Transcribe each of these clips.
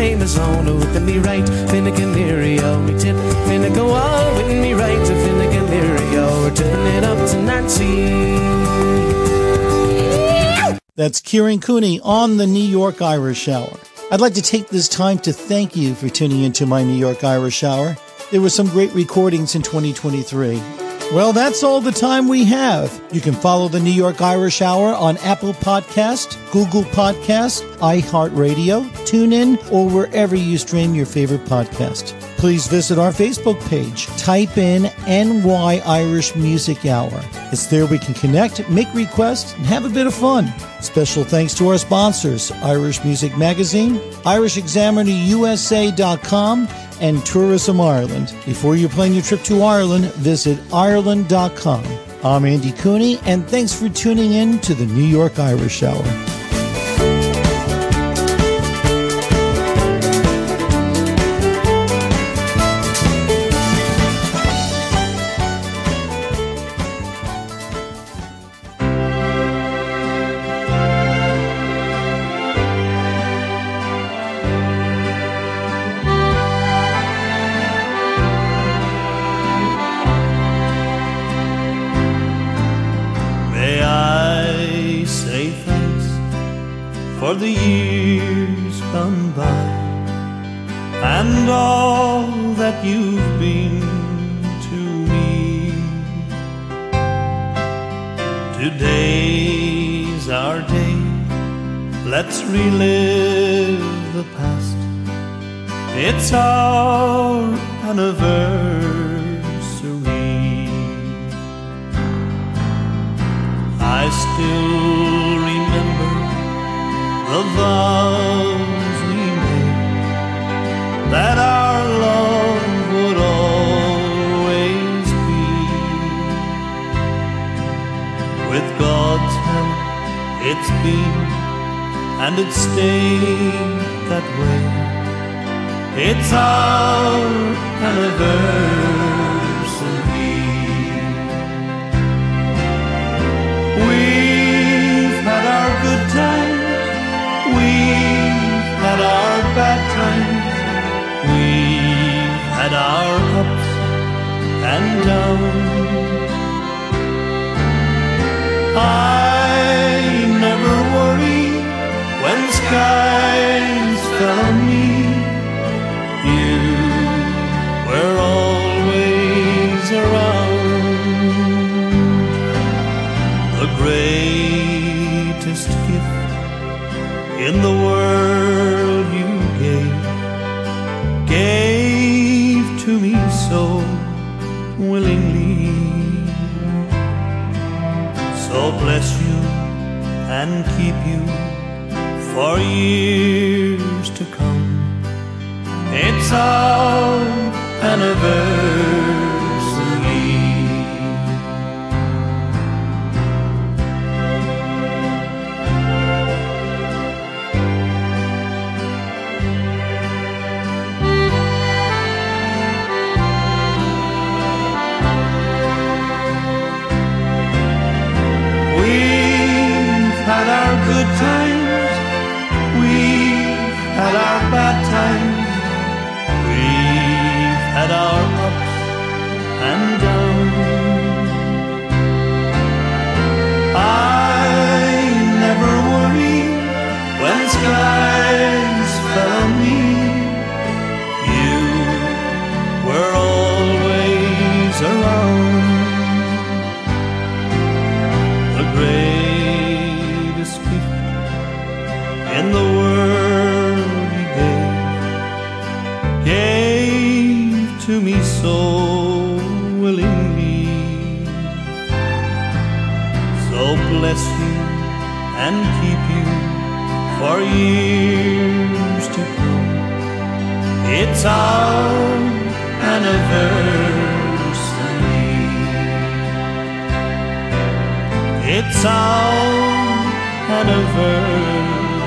name is on with me right, Finnegan Leary, oh me tip, finna go on with me right to Finnegan Leary, oh we're turning it up to Nancy. That's Kieran Cooney on the New York Irish Hour. I'd like to take this time to thank you for tuning into my New York Irish Hour. There were some great recordings in 2023. Well, that's all the time we have. You can follow the New York Irish Hour on Apple Podcast, Google Podcast, iHeartRadio, TuneIn, or wherever you stream your favorite podcast. Please visit our Facebook page. Type in NY Irish Music Hour. It's there we can connect, make requests, and have a bit of fun. Special thanks to our sponsors, Irish Music Magazine, IrishExaminerUSA.com, and Tourism Ireland. Before you plan your trip to Ireland, visit Ireland.com. I'm Andy Cooney, and thanks for tuning in to the New York Irish Hour. For the years gone by and all that you've been to me. Today's our day, let's relive the past. It's our anniversary. I still remember the vows we made, that our love would always be. With God's help, it's been, and it stayed that way. It's our anniversary. We've had our good times, we've had our bad times, we've had our ups and downs. I never worry when skies fell on me. You were always around. The greatest gift in the world you gave to me so willingly. So bless you and keep you for years to come. It's our anniversary. Had our good times, we've had our bad times, we've had our ups and downs. I never worry when skies fell on me. You were always around. The greatest gift in the world you gave to me so willingly. So bless you and keep you for years to come. It's our anniversary. It's our anniversary.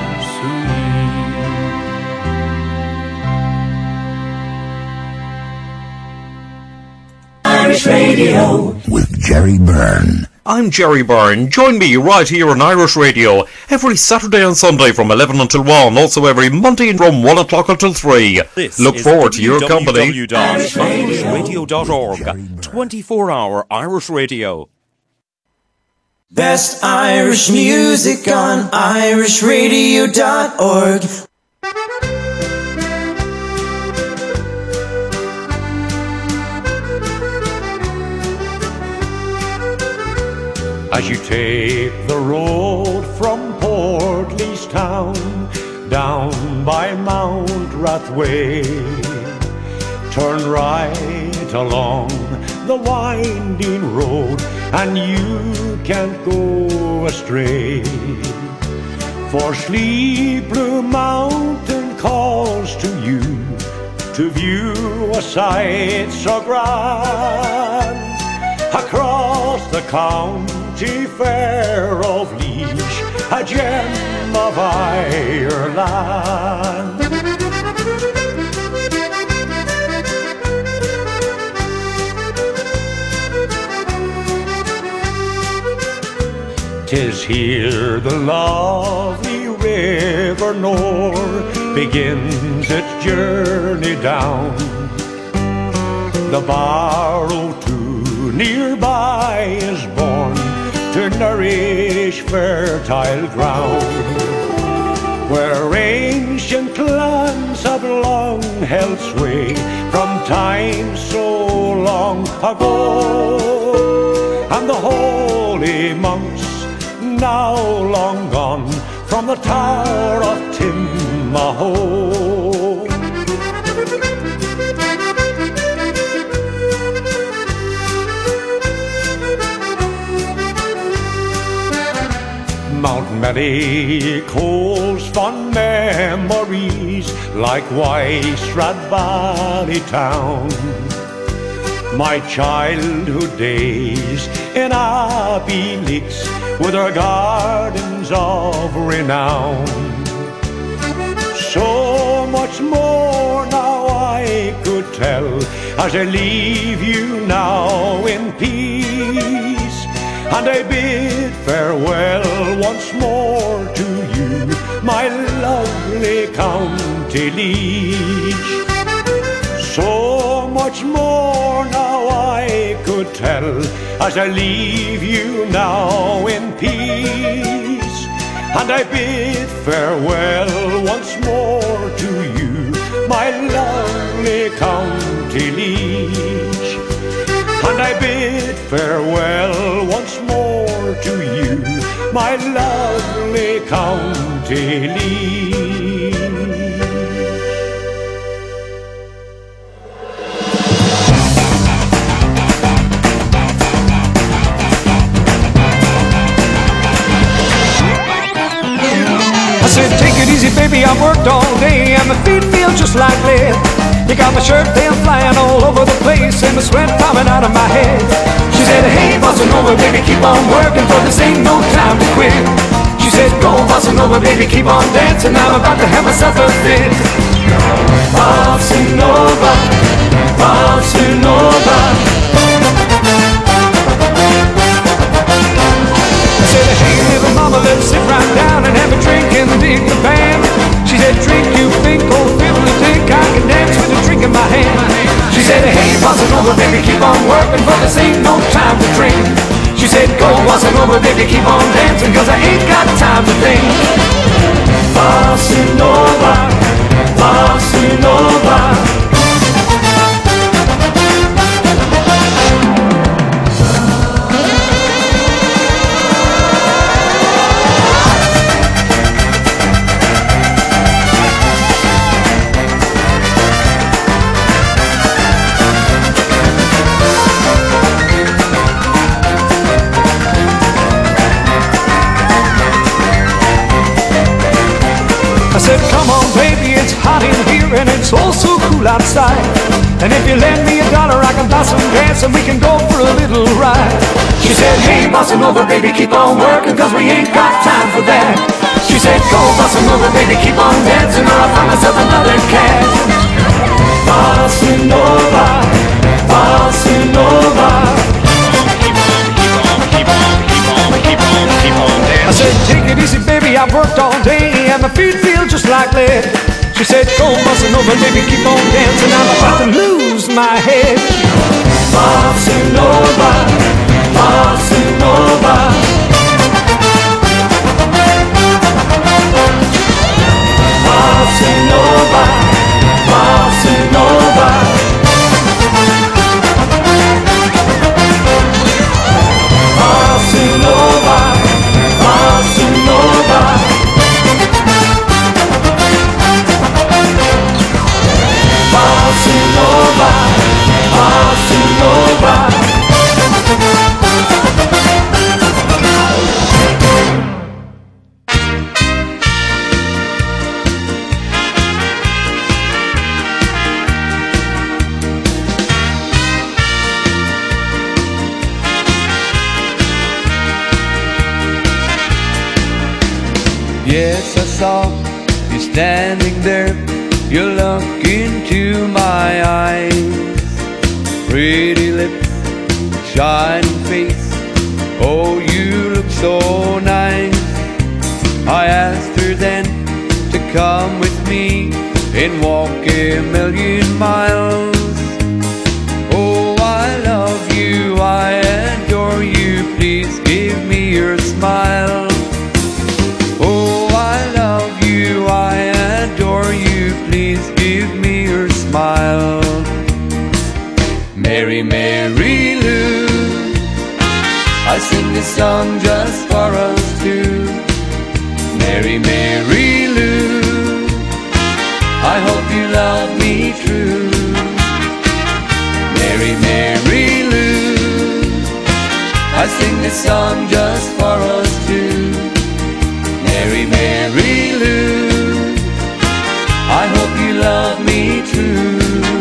Irish Radio with Jerry Byrne. I'm Jerry Byrne. Join me right here on Irish Radio every Saturday and Sunday from 11 until 1. Also every Monday from 1 o'clock until 3. Look forward to your company. www.irishradio.org 24-hour Irish radio. Best Irish music on irishradio.org. As you take the road from Portlestown down by Mount Rathway, turn right along the winding road and you can't go astray. For Sleep Blue Mountain calls to you to view a sight so grand. Across the county fair of Laois, a gem of Ireland. 'Tis here the lovely River Nore begins its journey down. The Barrow too nearby is born to nourish fertile ground, where ancient clans have long held sway from time so long ago, and the holy monks now long gone from the Tower of Timahoe. Mount Mary calls fond memories like Whitestrat Valley town. My childhood days in Abbeyleix with their gardens of renown. So much more now I could tell as I leave you now in peace, and I bid farewell once more to you, my lovely County Laois. So much more now I could tell as I leave you now in peace, and I bid farewell once more to you, my lovely County Laois. And I bid farewell once more to you, my lovely County Laois. I said, take it easy, baby, I've worked all day and my feet feel just like lead. You got my shirt tail flying all over the place and the sweat coming out of my head. She said, hey, bossa nova, baby, keep on working, for this ain't no time to quit. She said, go, bossa nova, baby, keep on dancing, I'm about to have myself a fit. Bossa nova, bossa nova. I said, hey, little mama, let's sit right down and have a drink and dig the band. She said, drink, you think, oh, fiddly think, I can dance with a drink in my hand. She said, hey, bossa nova, baby, keep on working, for this ain't no time to drink. She said, go, bossa nova, baby, keep on dancing, cause I ain't got time to think. Bossa nova, bossa nova. I said, come on, baby, it's hot in here and it's all so cool outside. And if you lend me $1, I can buy some gas and we can go for a little ride. She said, hey, bossa nova, baby, keep on working, cause we ain't got time for that. She said, go, bossa nova, baby, keep on dancing, or I'll find myself another cat. Bossa nova, bossa nova. I said, take it easy, baby, I said. She said, go bossa nova, baby, keep on dancing. I'm about to lose my head. Bossa nova, bossa nova. Bossa nova, bossa nova. Bossa nova, bossa nova. Bossa nova, bossa nova. Yes, I saw you standing there. You look into my eyes. Pretty lips, shining face. Oh, you look so nice. I asked her then to come with me and walk a million miles. Oh, I love you, I adore you. Please give me your smile. Oh, I love you, I adore you. Please give me your smile. Mary, Mary Lou, I sing this song just for us two. Mary, Mary Lou, I hope you love me true. Mary, Mary Lou, I sing this song just for us two. Mary, Mary Lou, I hope you love me true.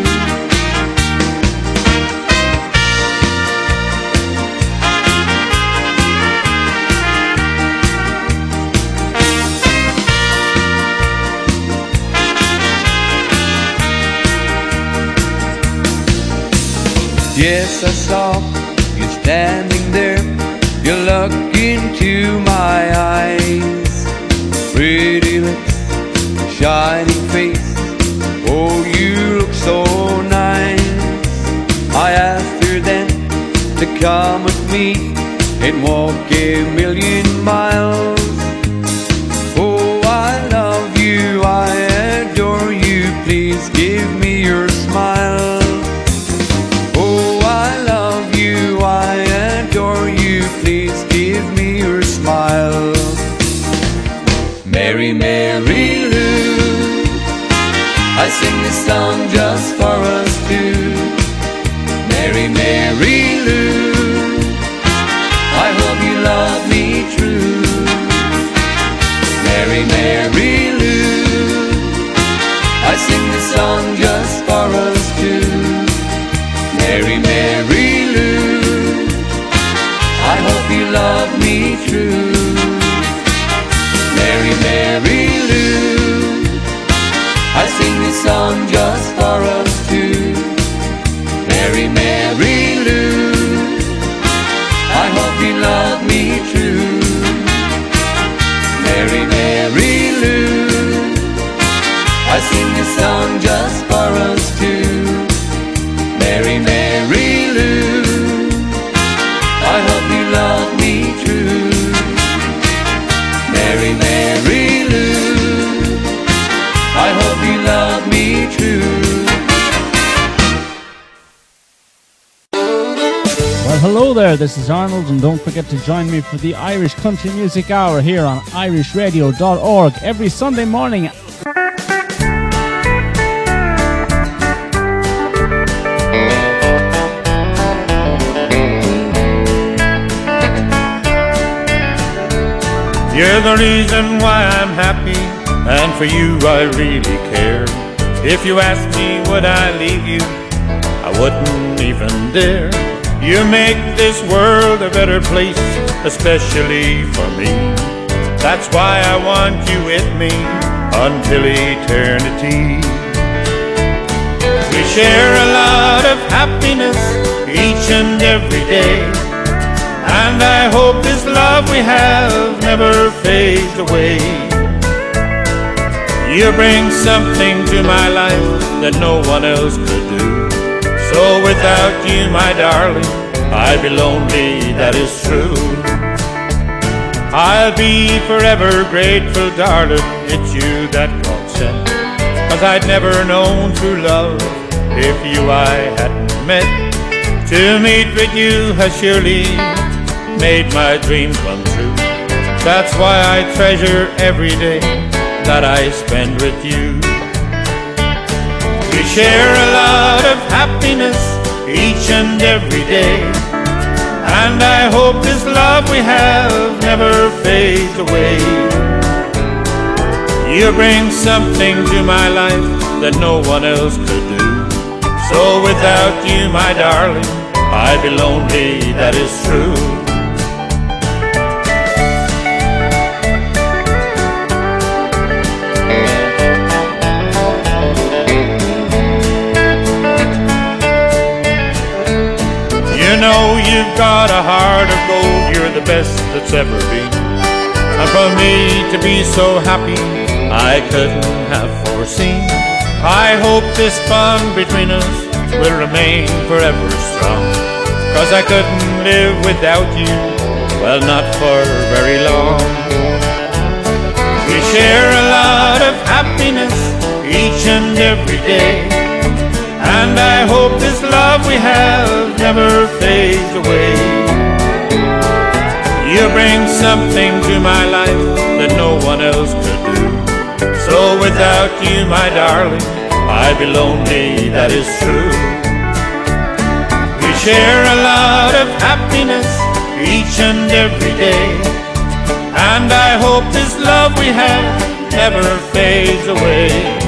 Yes, I saw you standing there. You look into my eyes. Pretty lips, shining face. Oh, you look so nice. I asked her then to come with me and walk a million miles. Oh, I love you, I adore you. Please give me your smile. Oh, I love you, I adore you. Please give me your smile. Mary, Mary Lou, I sing this song just for us two. Mary, Mary Lou, I hope you love me true. Mary, Mary Lou, I sing this song just for us two. Mary, Mary Lou, I hope you love me true. Mary, Mary Lou, I sing this song just for us two. Mary, Mary Lou, I hope you love me true. Mary, Mary Lou, I sing this song just for us two. Mary, Mary Lou, I hope you love me true. Mary, Mary Lou, I hope you love me true. Well, hello there, this is Arnold, and don't forget to join me for the Irish Country Music Hour here on irishradio.org every Sunday morning. You're the reason why I'm happy, and for you I really care. If you asked me would I leave you, I wouldn't even dare. You make this world a better place, especially for me. That's why I want you with me until eternity. We share a lot of happiness each and every day, and I hope this love we have never fades away. You bring something to my life that no one else could do. So without you, my darling, I'd be lonely, that is true. I'll be forever grateful, darling, it's you that God sent. 'Cause I'd never known true love if you I hadn't met. To meet with you has surely made my dreams come true. That's why I treasure every day that I spend with you. We share a lot of happiness each and every day, and I hope this love we have never fades away. You bring something to my life that no one else could do. So without you, my darling, I'd be lonely, that is true. You know you've got a heart of gold, you're the best that's ever been. And for me to be so happy, I couldn't have foreseen. I hope this bond between us will remain forever strong. 'Cause I couldn't live without you, well, not for very long. We share a lot of happiness each and every day, and I hope this love we have never fades away. You bring something to my life that no one else could do. So without you, my darling, I'd be lonely, that is true. We share a lot of happiness each and every day, and I hope this love we have never fades away.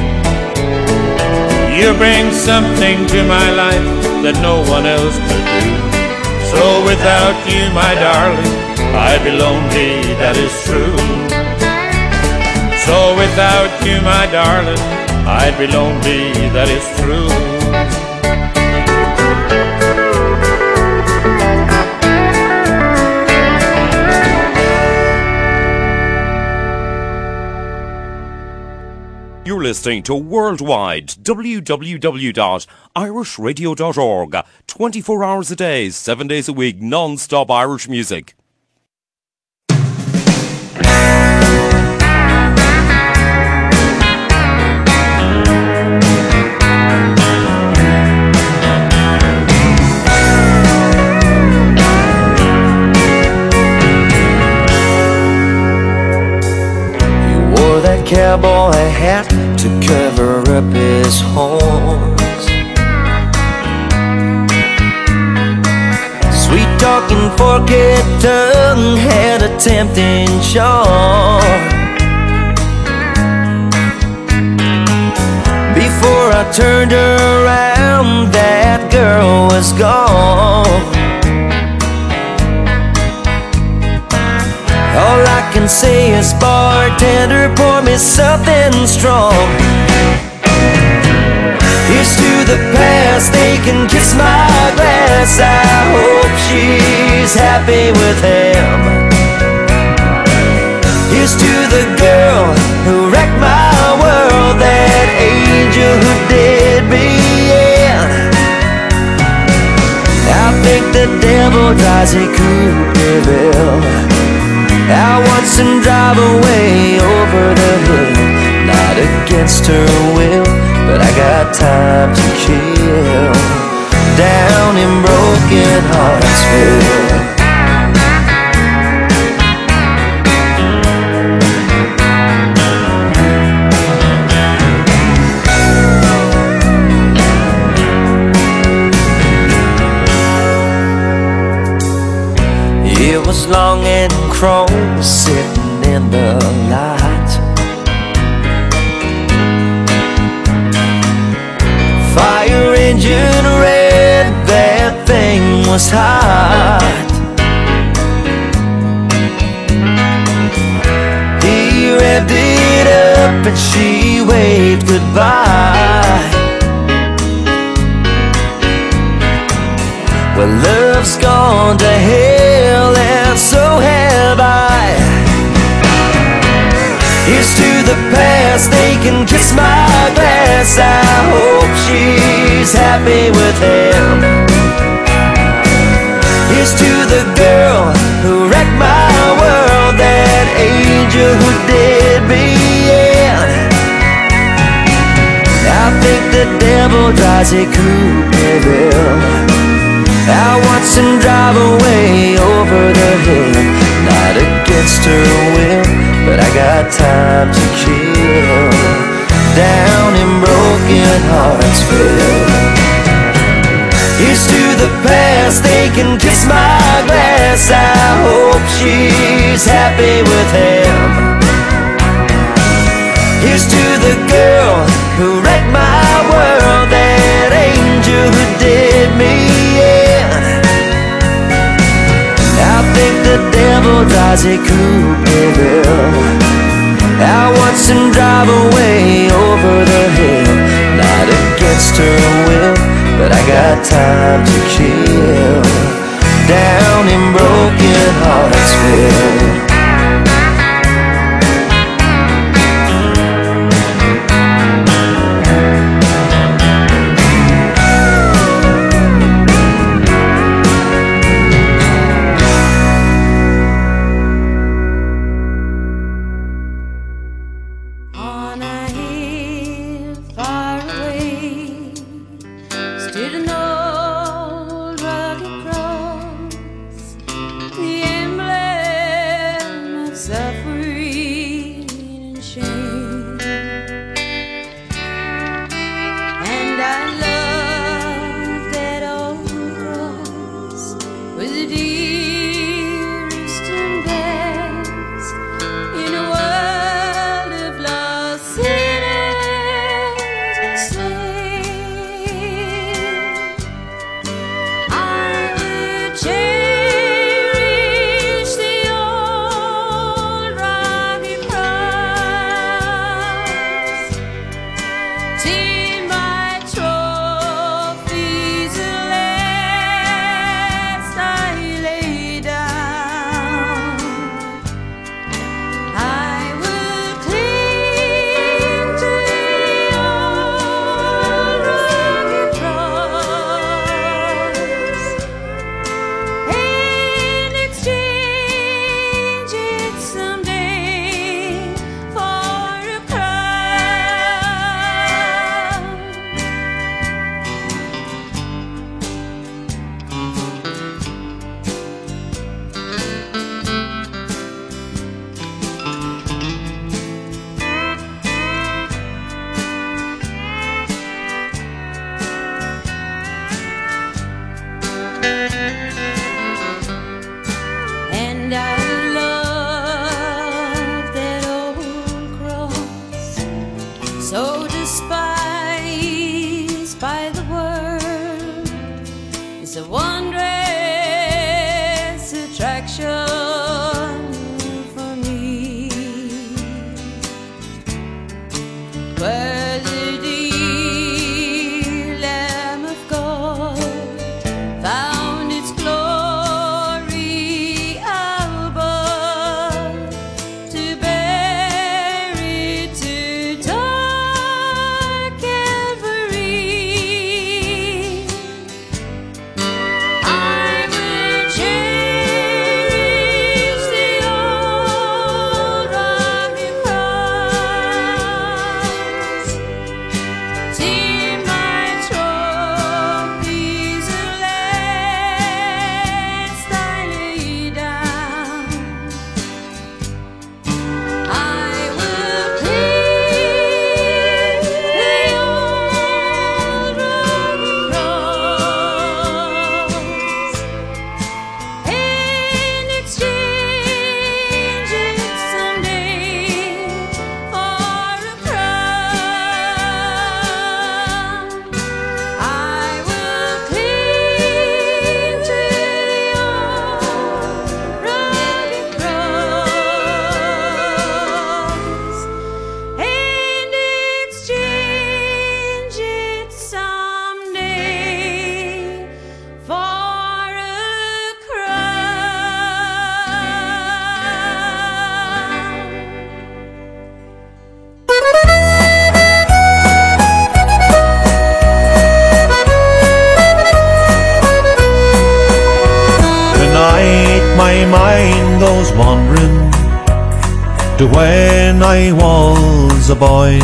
You bring something to my life that no one else could do. So without you, my darling, I'd be lonely, that is true. So without you, my darling, I'd be lonely, that is true. You're listening to Worldwide, www.irishradio.org. 24 hours a day, 7 days a week, non-stop Irish music. Cowboy hat to cover up his horns. Sweet talking, forked tongue had a tempting charm. Before I turned around, that girl was gone. All I can say is, bartender, pour me something strong. Here's to the past, they can kiss my glass. I hope she's happy with him. Here's to the girl who wrecked my world, that angel who did me in. I think the devil drives a Cooperville. I watch them drive away over the hill, not against her will, but I got time to kill down in Broken Heartsville. It was long and chrome sitting in the light. Fire engine red, that thing was hot. He revved it up and she waved goodbye. Well, love's gone to hell and so have I. Here's to the past, past, they can kiss my glass. I hope she's happy with him. Here's to the girl who wrecked my world, that angel who did me in. I think the devil drives a coupe bill. I watch him drive away over the hill, not against her will, but I got time to kill. Down in Broken Heartsville. Here's to the past, they can kiss my glass. I hope she's happy with him. Here's to the girl who wrecked my world, that angel who did me in. I think the devil drives a coupe bill. I watch him drive away over the hill, not against her will, but I got time to kill. Down in Broken Heartsville. Found its close when I was a boy.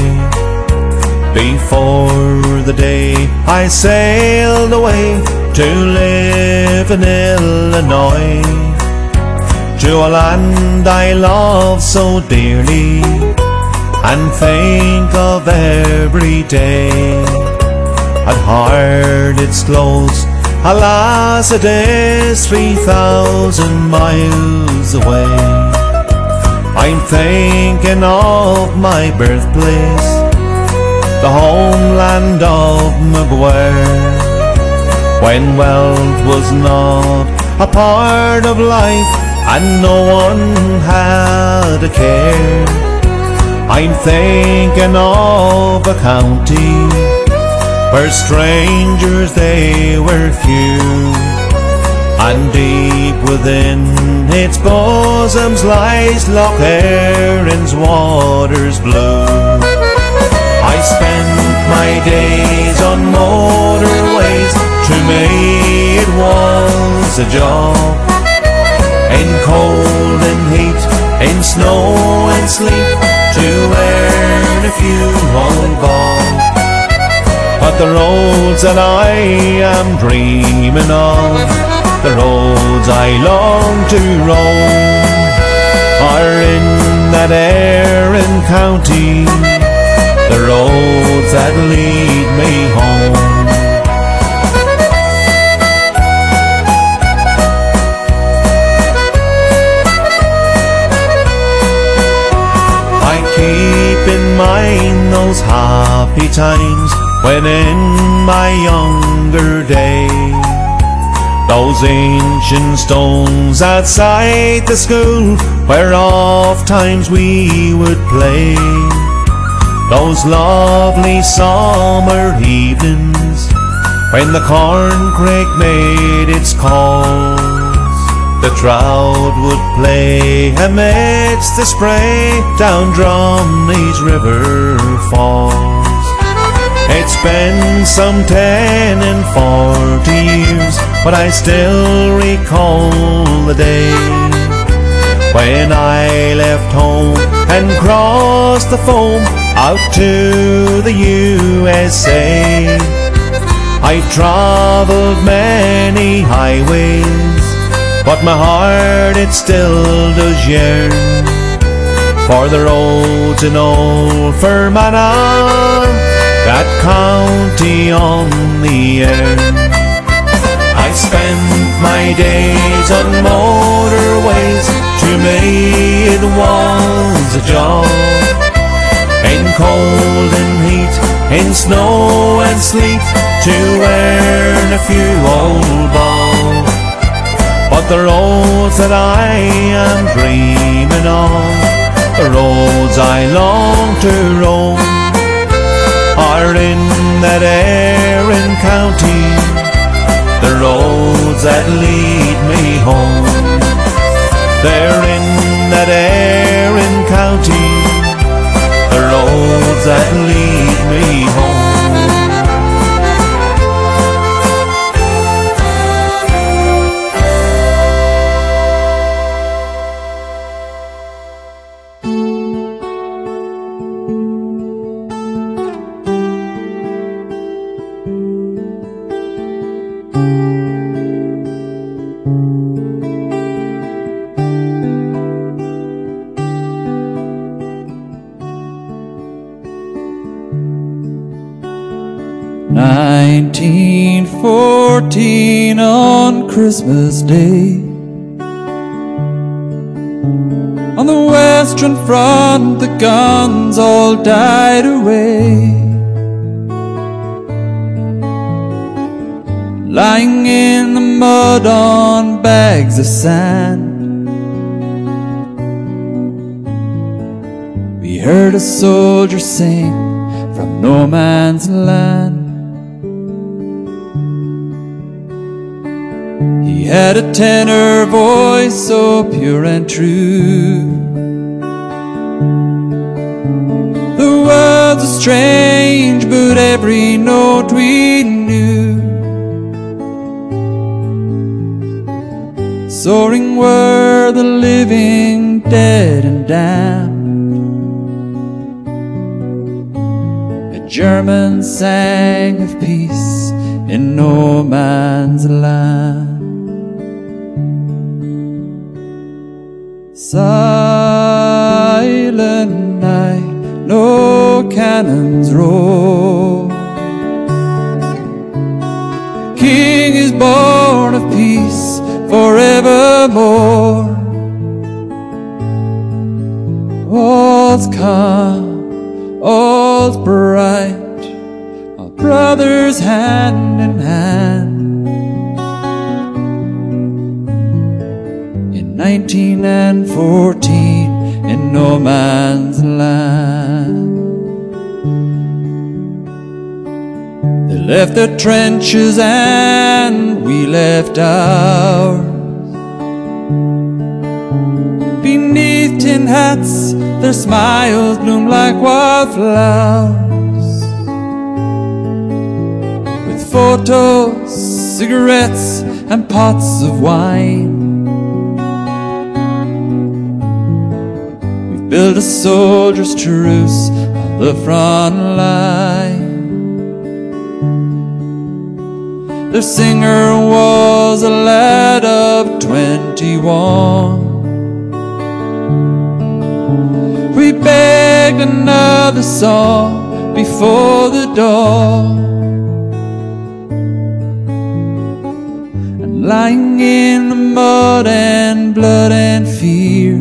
Before the day I sailed away to live in Illinois, to a land I love so dearly and think of every day. At heart it's close, alas it is 3,000 miles away. I'm thinking of my birthplace, the homeland of McGuire, when wealth was not a part of life and no one had a care. I'm thinking of a county where strangers they were few, and deep within its bosoms lies Loch Erin's waters blue. I spent my days on motorways, to me it was a job, in cold and heat, in snow and sleet, to earn a few old bob. But the roads that I am dreaming of, the roads I long to roam, are in that Erin County, the roads that lead me home. I keep in mind those happy times when in my younger day, those ancient stones outside the school where oft times we would play, those lovely summer evenings when the corncrake made its calls, the trout would play amidst the spray down Drumney's river falls. It's been some 10 and 40 years, but I still recall the day when I left home and crossed the foam out to the USA. I travelled many highways, but my heart it still does yearn for the roads in old Fermanagh, that county on the Erne. I spent my days on motorways, to me it was a job, in cold and heat, in snow and sleet, to earn a few old bob. But the roads that I am dreaming of, the roads I long to roam, are in that Erin County, the roads that lead me home. They're in that Erin County, the roads that lead me home. On Christmas Day, on the Western Front the guns all died away, lying in the mud on bags of sand. We heard a soldier sing from no man's land. He had a tenor voice so pure and true. The words are strange, but every note we knew. Soaring were the living, dead and damned. Germans sang of peace in no man's land. Silent night, no cannons roar. King is born of peace forevermore. All's calm, all's bright, all brothers hand in hand. In 1914, in no man's land, they left their trenches and we left ours. Beneath tin hats, their smiles bloom like wildflowers. With photos, cigarettes, and pots of wine, we've built a soldier's truce on the front line. Their singer was a lad of 21. We begged another song before the dawn, and lying in the mud and blood and fear,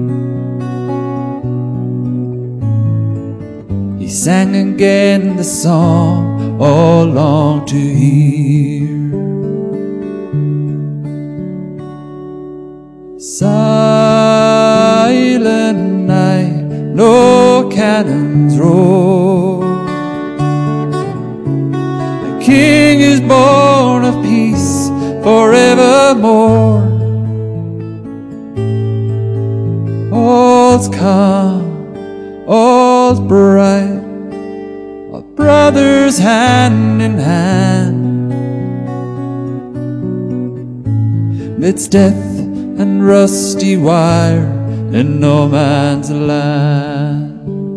he sang again the song all long to hear. Silent night, no cannons roar. The King is born of peace forevermore. All's calm, all's bright, all brothers hand in hand. Midst death and rusty wire in no man's land.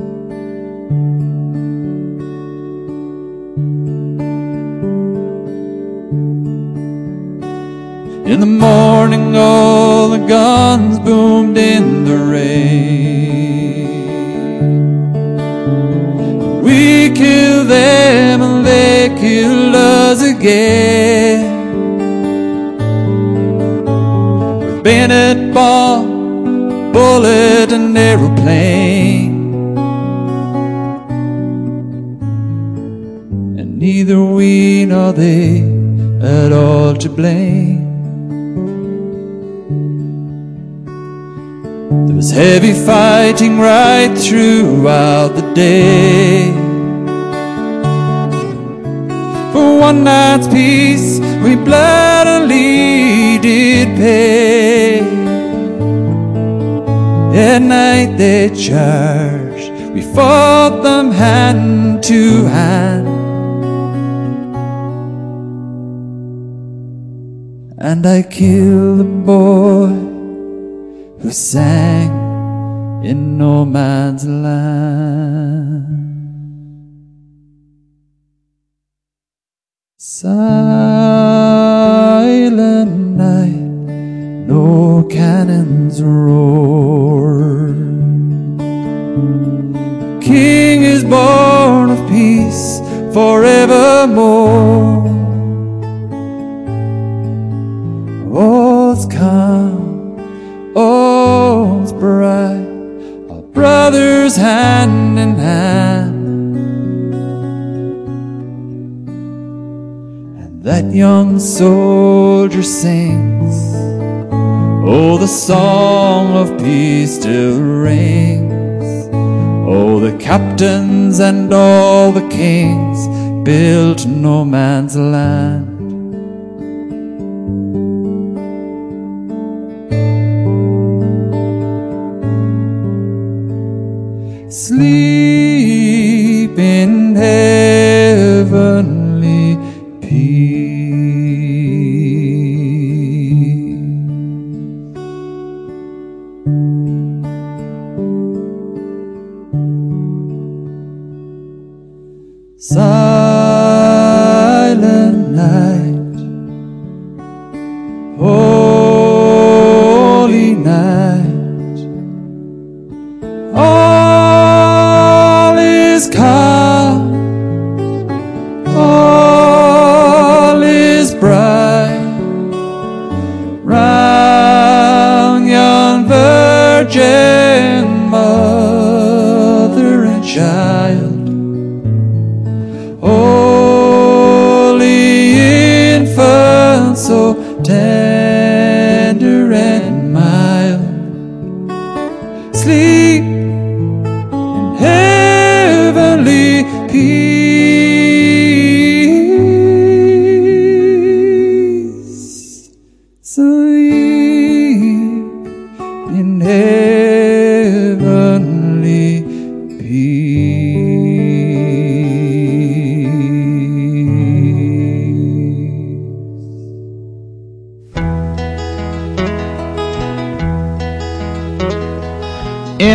In the morning all the guns boomed in the rain. We killed them and they killed us again. With bayonet, bomb, bullet and aeroplane, and neither we nor they at all to blame. There was heavy fighting right throughout the day. For one night's peace we bloodily did pay. At night they charged, we fought them hand to hand. And I killed the boy who sang in no man's land. Silent night, no cannons roar. King is born of peace forevermore. All's calm, all's bright, all brothers hand in hand. And that young soldier sings, oh, the song of peace still rings. Oh, the captains and all the kings built no man's land. Sleep in heavenly peace.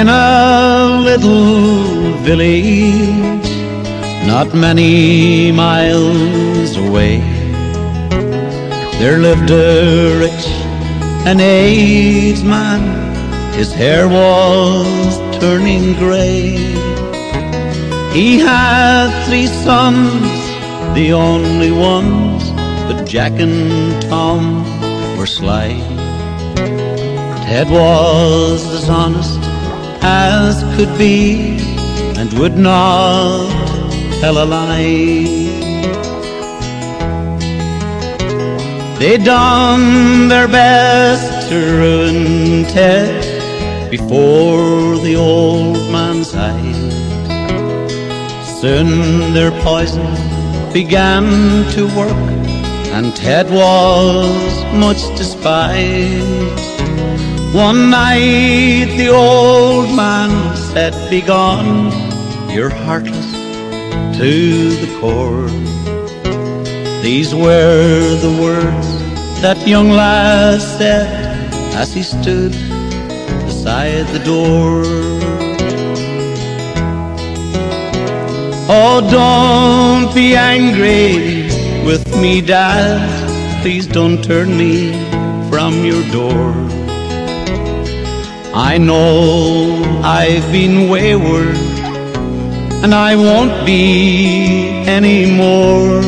In a little village not many miles away, there lived a rich and aged man. His hair was turning grey. He had 3 sons, the only ones, but Jack and Tom were sly. Ted was as honest as could be, and would not tell a lie. They done their best to ruin Ted before the old man's eyes. Soon their poison began to work, and Ted was much despised. One night the old man said, "Begone, you're heartless to the core." These were the words that young lad said as he stood beside the door. Oh, don't be angry with me, Dad. Please don't turn me from your door. I know I've been wayward, and I won't be anymore.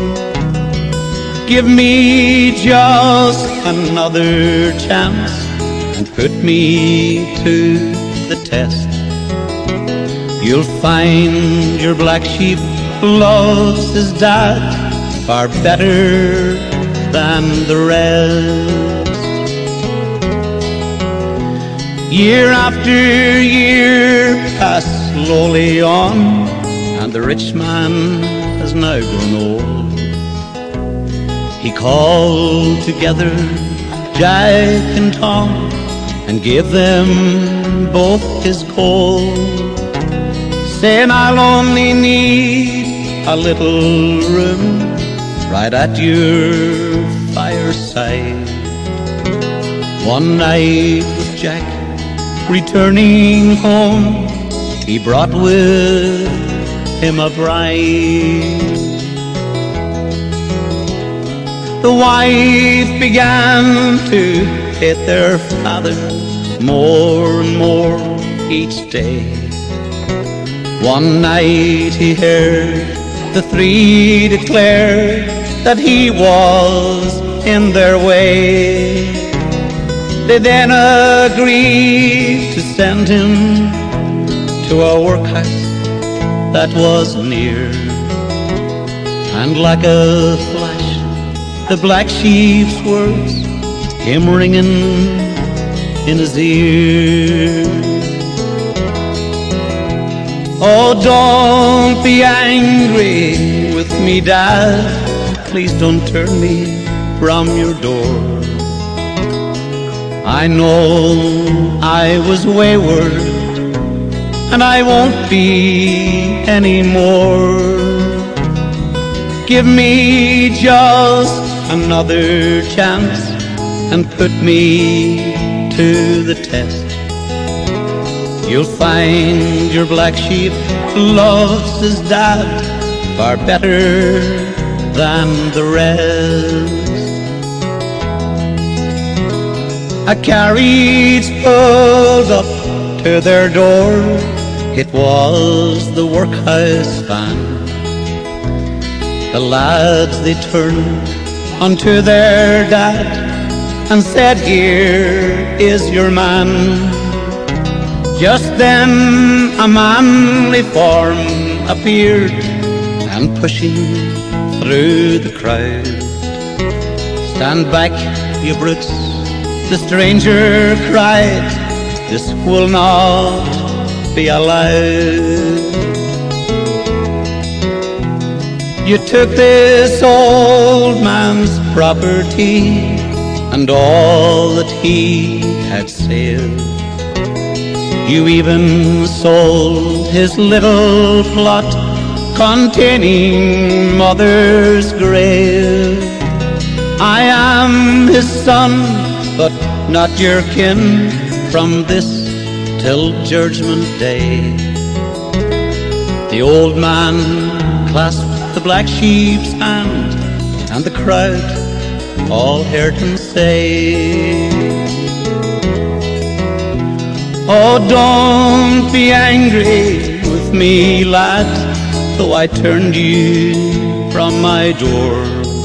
Give me just another chance and put me to the test. You'll find your black sheep loves his dad far better than the rest. Year after year passed slowly on, and the rich man has now grown old. He called together Jack and Tom and gave them both his gold, saying, "I'll only need a little room right at your fireside." One night with Jack returning home, he brought with him a bride. The wife began to hate their father more and more each day. One night he heard the 3 declare that he was in their way. They then agreed to send him to a workhouse that was near, and like a flash the black sheep's words came ringing in his ear. Oh, don't be angry with me, Dad. Please don't turn me from your door. I know I was wayward, and I won't be anymore. Give me just another chance and put me to the test. You'll find your black sheep loves his dad far better than the rest. A carriage pulled up to their door. It was the workhouse van. The lads, they turned unto their dad and said, "Here is your man." Just then a manly form appeared, and pushing through the crowd, "Stand back, you brutes," the stranger cried, "This will not be allowed. You took this old man's property and all that he had saved. You even sold his little plot containing mother's grave. I am his son, but not your kin. From this till Judgment Day. The old man clasped the black sheep's hand, and the crowd all heard him say, "Oh, don't be angry with me, lad, though I turned you from my door.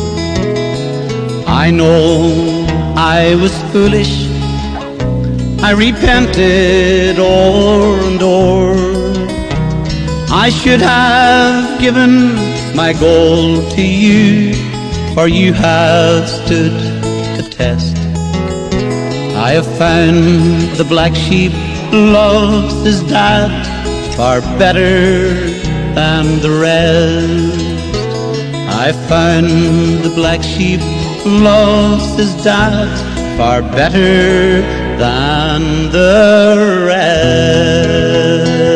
I know I was foolish, I repented o'er and o'er. I should have given my gold to you, for you have stood the test. I have found the black sheep loves his dad far better than the rest. I found the black sheep loves his dad far better than the rest."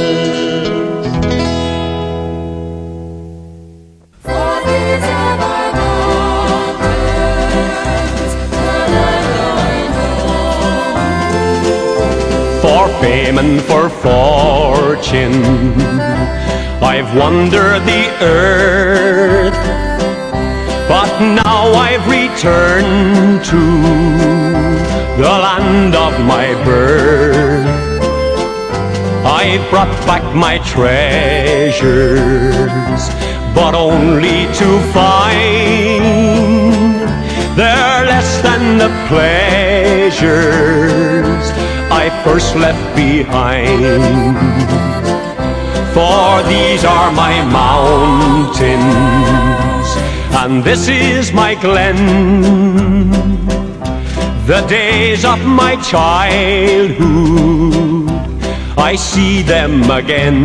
For fame and for fortune I've wandered the earth, but now I've returned to the land of my birth. I've brought back my treasures, but only to find they're less than the pleasures I first left behind. For these are my mountains, and this is my glen, the days of my childhood, I see them again.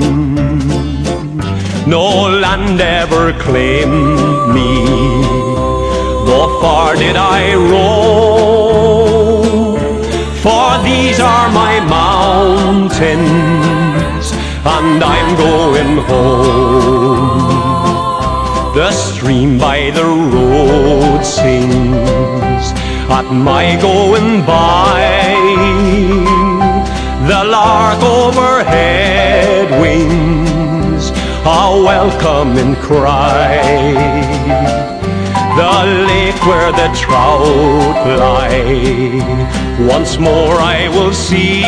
No land ever claimed me, though far did I roam. For these are my mountains, and I'm going home. The stream by the road sings at my going by, the lark overhead wings a welcoming cry. The lake where the trout lie, once more I will see,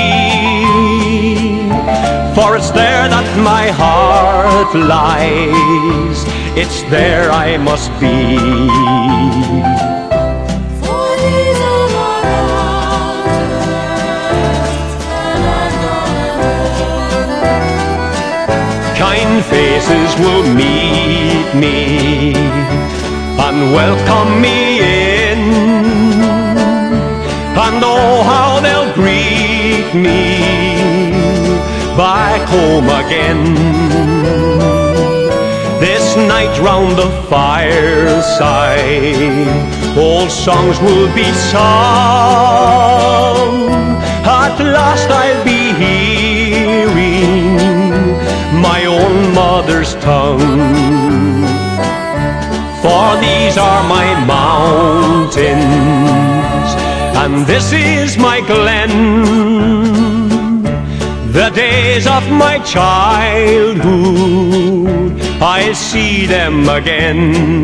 for it's there that my heart lies, it's there I must be. For these are my mountains, and I'm going home. Kind faces will meet me and welcome me in, and oh how they'll greet me back home again. This night round the fireside old songs will be sung. At last I'll be hearing my own mother's tongue. For these are my mountains, and this is my glen, the days of my childhood, I see them again.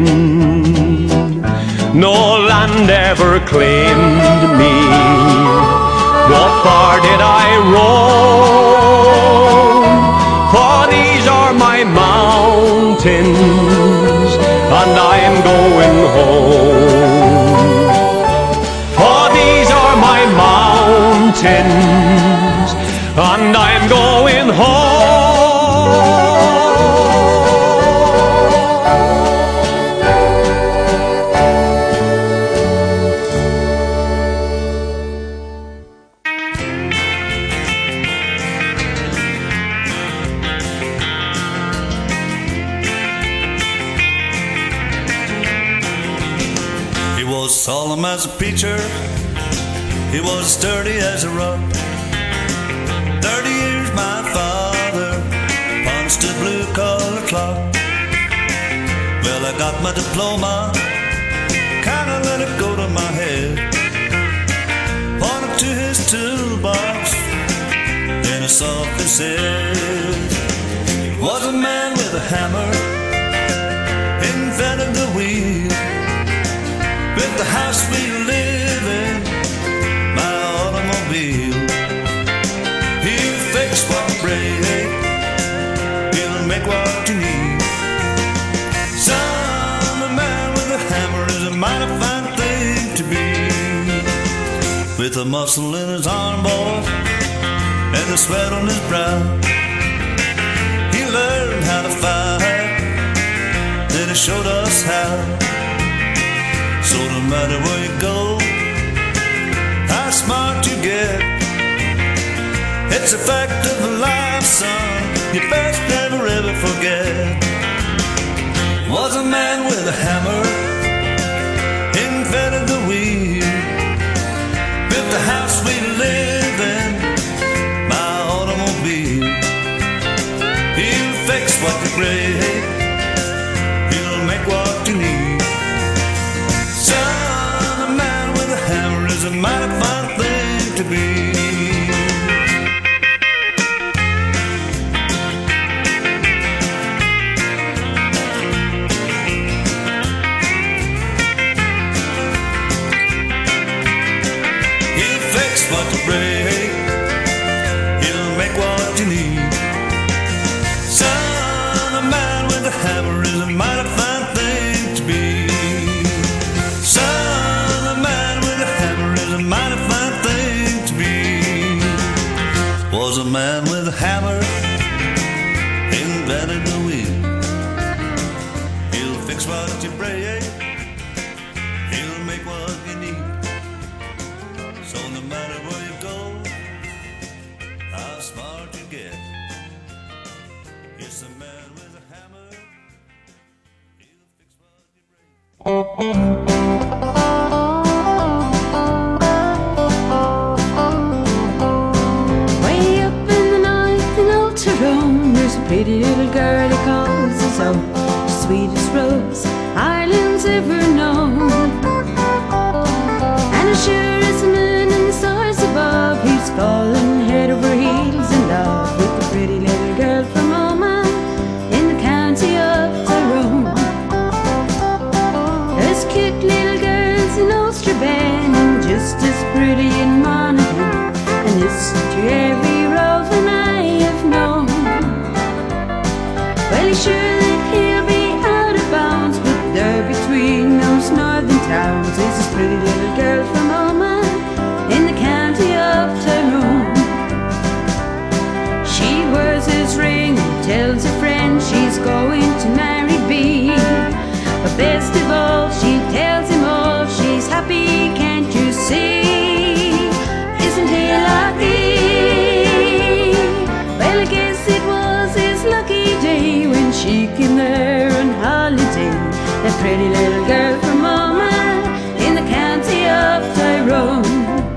No land ever claimed me, nor far did I roam. For these are my mountains, and I am going home. For these are my mountains, and I'm going home. He was solemn as a preacher, he was sturdy as a rock. 30 years my father punched a blue-collar clock. Well, I got my diploma, kinda let it go to my head. Pointed to his toolbox, softly said, it was a man with a hammer invented the wheel. Built the house we live in, my automobile. He'll fix what break, he'll make what you need. Son, a man with a hammer is a mighty fine thing to be. With a muscle in his arm, boy, and the sweat on his brow, he learned how to fight, then he showed us how. So no matter where you go, how smart you get, it's a fact of life, son, you best never ever forget. Was a man with a hammer, invented the wheel. Built the house we live in, my automobile. He'll fix what you break, he'll make what you need. Son, a man with a hammer is a mighty fine thing to be. What to break, he'll make what you need. Son, a man with a hammer is a mighty fine thing to be. Son, a man with a hammer is a mighty fine thing to be. Was a man with a hammer, invented the wheel. He'll fix what you break, he'll make what you need. So no matter where you go, how smart you get, it's a man with a hammer, he'll fix what you break. Way up in the north in Old Tyrone, there's a pretty little girl he calls his own, the sweetest rose Ireland's ever known. And as sure as the moon and the stars above, he's fallen head over heels in love with the pretty little girl from Omagh in the county of Tyrone. There's cute little girls in Ulster-Ben and just as pretty in Monaghan, and this to every roving I have known. Well, he's sure that he'll be out of bounds, but there between those northern towns is this pretty little girl from Omagh in the county of Tyrone. She wears his ring and tells her friend she's going to marry B. But best of all, she tells him all she's happy, can't you see? Isn't he lucky? Well, I guess it was his lucky day when she came there on holiday, that pretty little girl from Omagh in the county of Tyrone.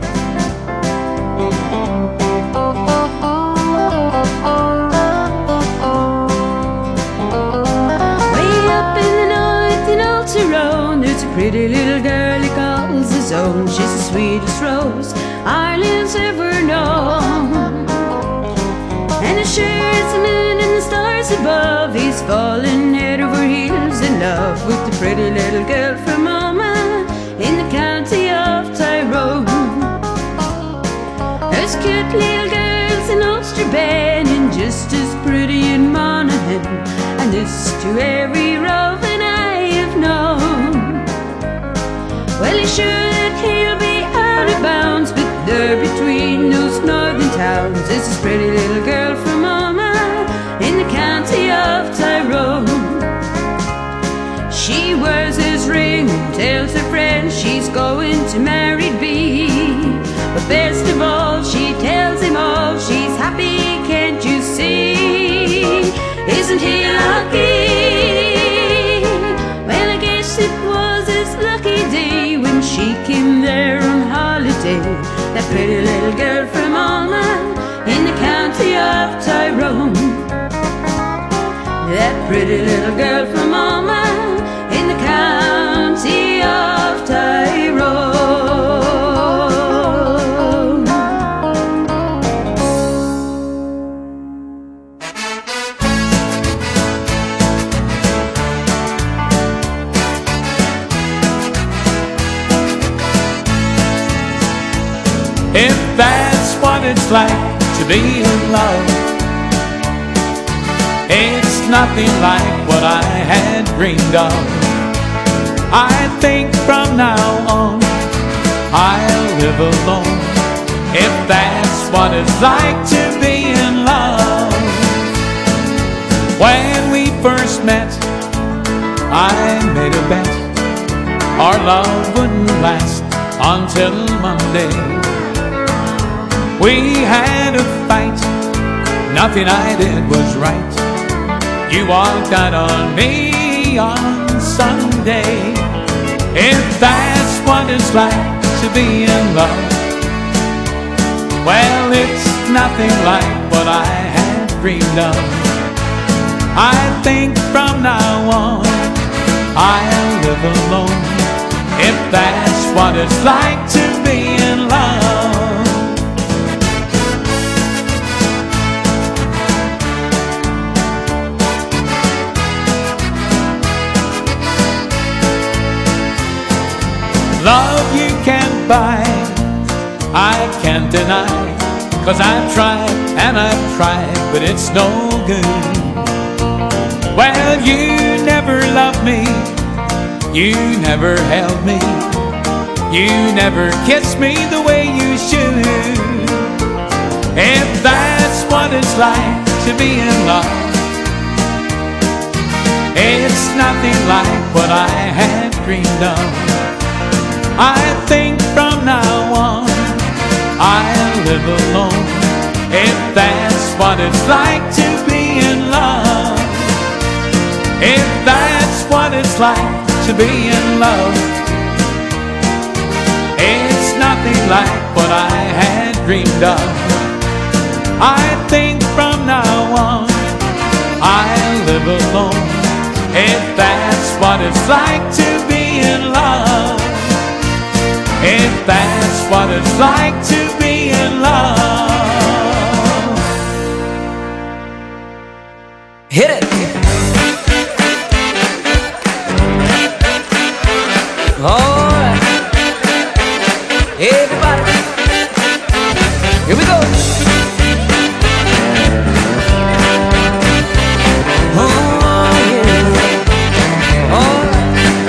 Way up in the north in Old Tyrone, there's a pretty little girl he calls his own. She's the sweetest rose Ireland's ever known. And as sure as the moon and the stars above, he's fallen head over heels in love with the pretty little girl from Omagh in the county of Tyrone. There's cute little girls in Ulster-Ben and just as pretty in Monaghan, and this to every roving I have known. Well, he's sure that he'll be out of bounds, but there between those northern towns is this pretty little girl from Omagh in the county of Tyrone. She wears his ring and tells her friend she's going to marry B. But best of all, she tells him all she's happy, can't you see? Isn't he lucky? Well, I guess it was his lucky day when she came there on holiday, that pretty little girl from Omagh in the county of Tyrone. That pretty little girl from Omagh in the county of Tyrone. it's like to be in love. It's nothing like what I had dreamed of. I think from now on I'll live alone, if that's what it's like to be in love. When we first met, I made a bet our love wouldn't last until Monday. We had a fight, nothing I did was right. You walked out on me on Sunday. If that's what it's like to be in love, well, it's nothing like what I had dreamed of. I think from now on I'll live alone, if that's what it's like to be in love. Love you can't buy, I can't deny, 'cause I've tried and I've tried, but it's no good. Well, you never loved me, you never held me, you never kissed me the way you should. If that's what it's like to be in love, it's nothing like what I had dreamed of. I think from now on I'll live alone, if that's what it's like to be in love. If that's what it's like to be in love, it's nothing like what I had dreamed of. I think from now on I'll live alone, if that's what it's like to be in love. If that's what it's like to be in love. Hit it! Alright, everybody, here we go. Oh yeah, alright.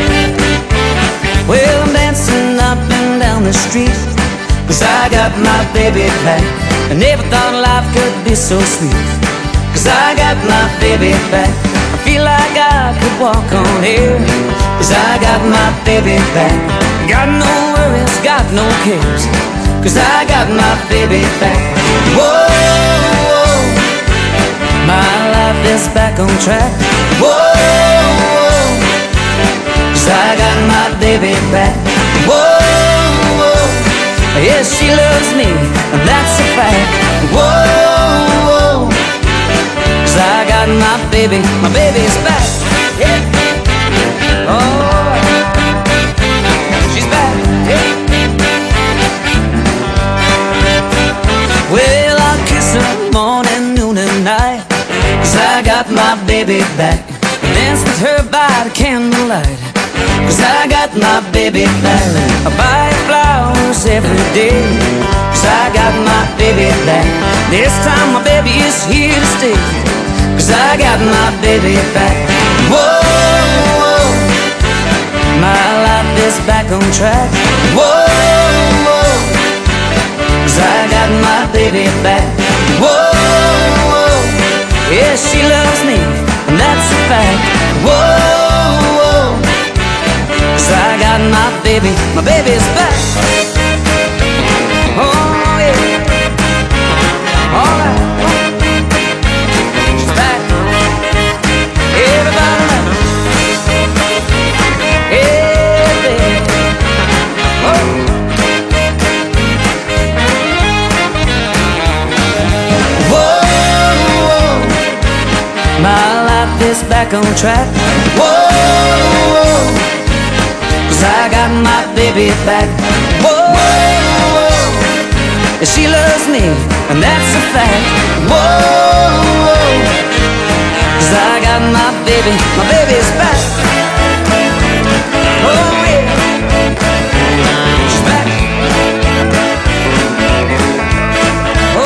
Well, I'm dancing up and down the street, 'cause I got my baby back. I never thought life could be so sweet, 'cause I got my baby back. I feel like I could walk on air, 'cause I got my baby back. Got no worries, got no cares, 'cause I got my baby back. Whoa, my life is back on track. Whoa, 'cause I got my baby back. Whoa, yes, she loves me, and that's a fact. Whoa, 'cause I got my baby's back. Yeah. Oh, she's back. Yeah. Well, I'll kiss her morning, noon, and night, 'cause I got my baby back. Dance with her by the candlelight, 'cause I got my baby back. I buy flowers every day, 'cause I got my baby back. This time my baby is here to stay, 'cause I got my baby back. Whoa, my life is back on track. Whoa, 'cause I got my baby back. Whoa, yeah, she loves me, and that's a fact. Whoa, 'cause I got my baby's back. Oh yeah, all right, she's back. Everybody now, yeah, baby. Oh. Whoa, my life is back on track. Whoa, 'cause I got my baby back. Whoa, she loves me, and that's a fact. Whoa, 'cause I got my baby's back. Oh yeah, she's back. Oh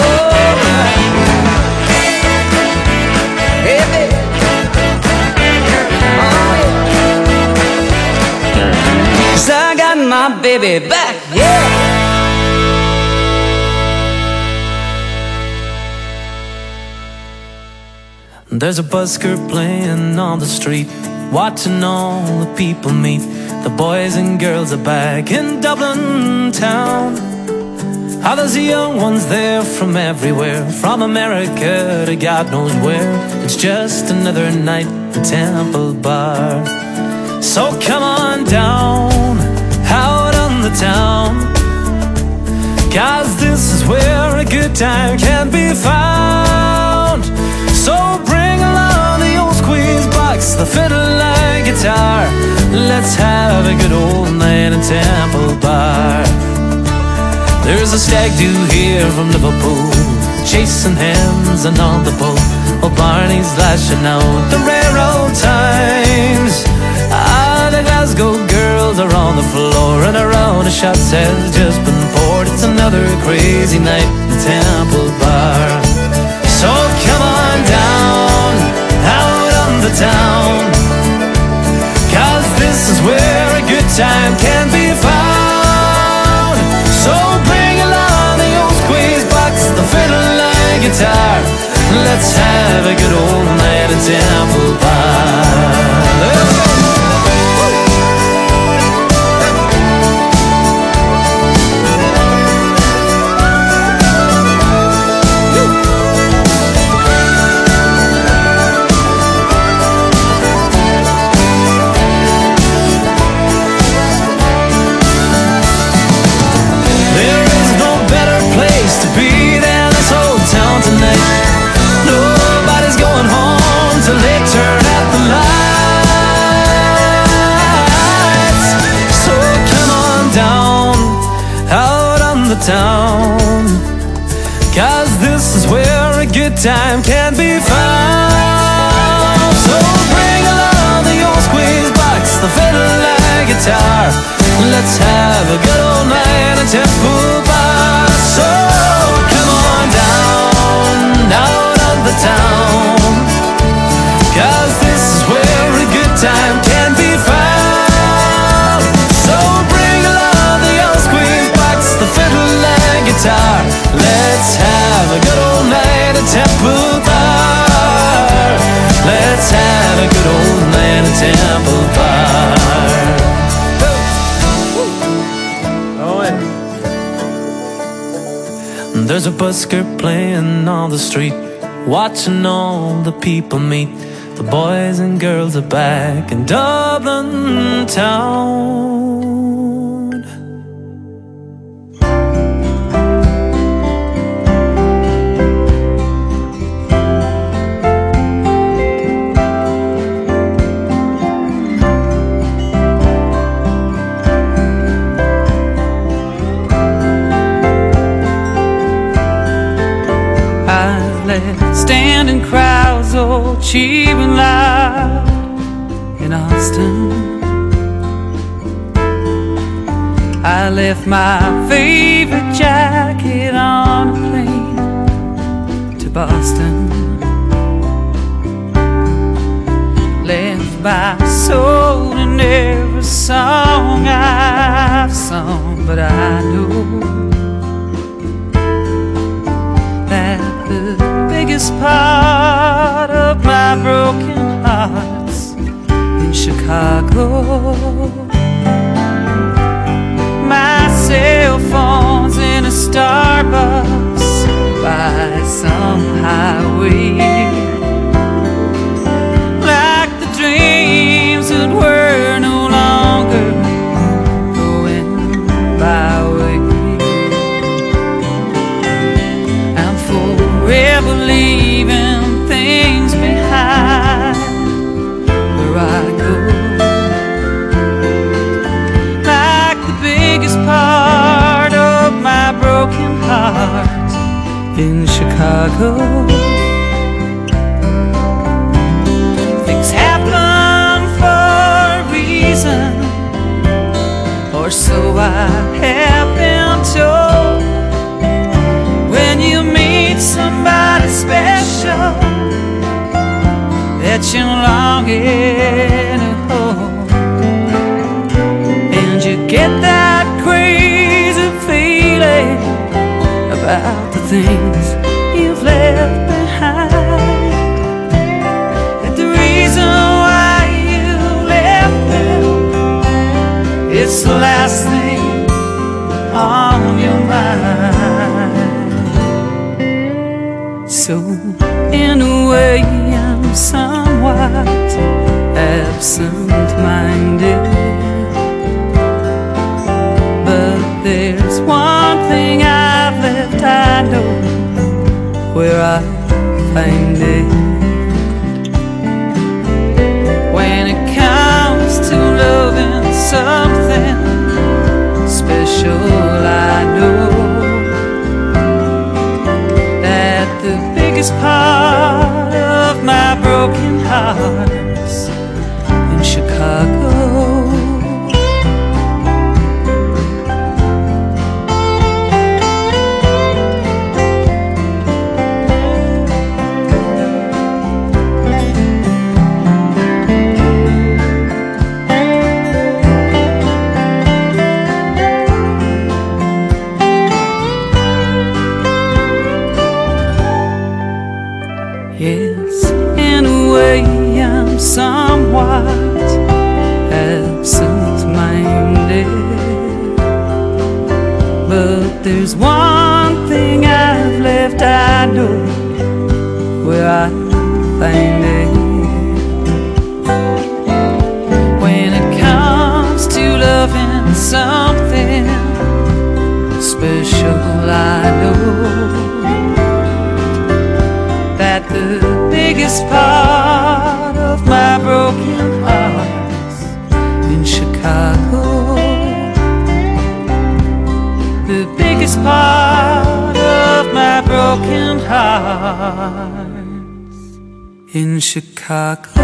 'cause I got my baby back, yeah. There's a busker playing on the street, watching all the people meet. The boys and girls are back in Dublin town. How there's the young ones there from everywhere, from America to God knows where. It's just another night in Temple Bar. So come on down, out on the town, 'cause this is where a good time can be found. So bring along the old squeeze box, the fiddle and guitar. Let's have a good old night in Temple Bar. There's a stag do here from Liverpool, chasing hens and on the boat. Oh, Barney's lashing out the rare old times. Ah, the Glasgow girls are on the floor, and a round of shots has just been poured. It's another crazy night in Temple Bar. So come on down, out on the town, 'cause this is where a good time can be found. So bring along the old squeeze box, the fiddle and guitar. Let's have a good old night in Temple Bar. Let's go! Nobody's going home till they turn out the lights. So come on down, out on the town, 'cause this is where a good time can be found. So bring along the old squeeze box, the fiddle and guitar. Let's have a good old night in Temple Bar. So come on down, out of the town, 'cause this is where a good time can be found. So bring along the old squeeze box, the fiddle and guitar. Let's have a good old night at Temple Bar. Let's have a good old night at Temple Bar. There's a busker playing on the street, watching all the people meet. The boys and girls are back in Dublin town. Standing crowds all cheering loud in Austin. I left my favorite jacket on a plane to Boston. Left my soul in every song I've sung, but I know that the biggest part of my broken heart's in Chicago. My cell phone's in a Starbucks by some highway, like the dreams that were no longer going my way. I'm forever leaving things behind where I go, like the biggest part of my broken heart in Chicago. Things happen for a reason, or so I have been told. When you meet somebody special that you're longing to hold, and you about the things you've left behind. That the reason why you left them, it's the last thing on your mind. So in a way I'm somewhat absent-minded, but there's one thing I've left, I know where I find it. When it comes to loving something special, I know that the biggest part of my broken heart's in Chicago. Somewhat absent-minded, but there's one thing I've left, I know where I find it. When it comes to loving something special, I know that the biggest part of my broken heart's in Chicago. The biggest part of my broken heart's in Chicago.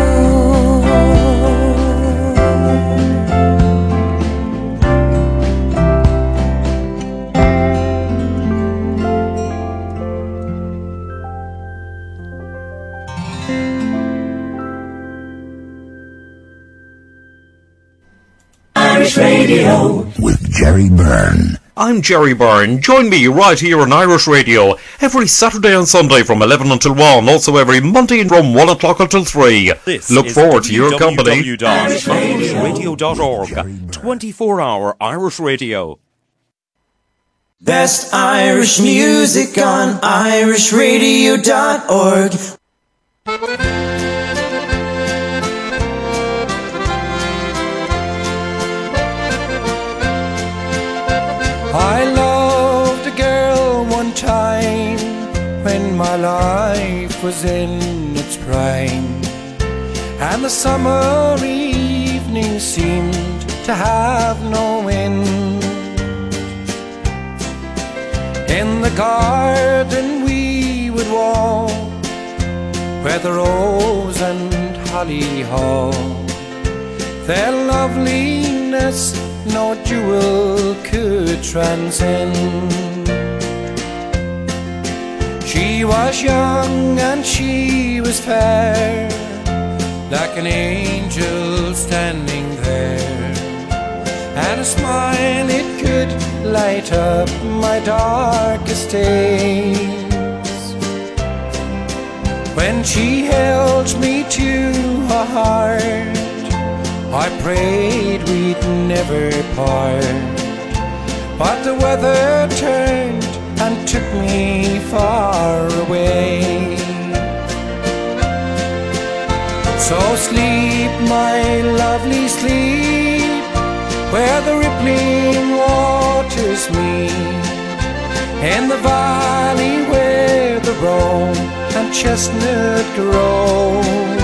Radio with Jerry Byrne. I'm Jerry Byrne. Join me right here on Irish Radio every Saturday and Sunday from 11 until 1. Also every Monday from 1 o'clock until 3. Look forward to your company. www.irishradio.org. 24-hour Irish radio. Best Irish music on irishradio.org. I loved a girl one time when my life was in its prime, and the summer evening seemed to have no end. In the garden we would walk, where the rose and hollyhock, their loveliness no jewel could transcend. She was young and she was fair, like an angel standing there, and a smile it could light up my darkest days. When she held me to her heart, I prayed we'd never part, but the weather turned and took me far away. So sleep, my lovely sleep, where the rippling waters meet, in the valley where the roan and chestnut grows.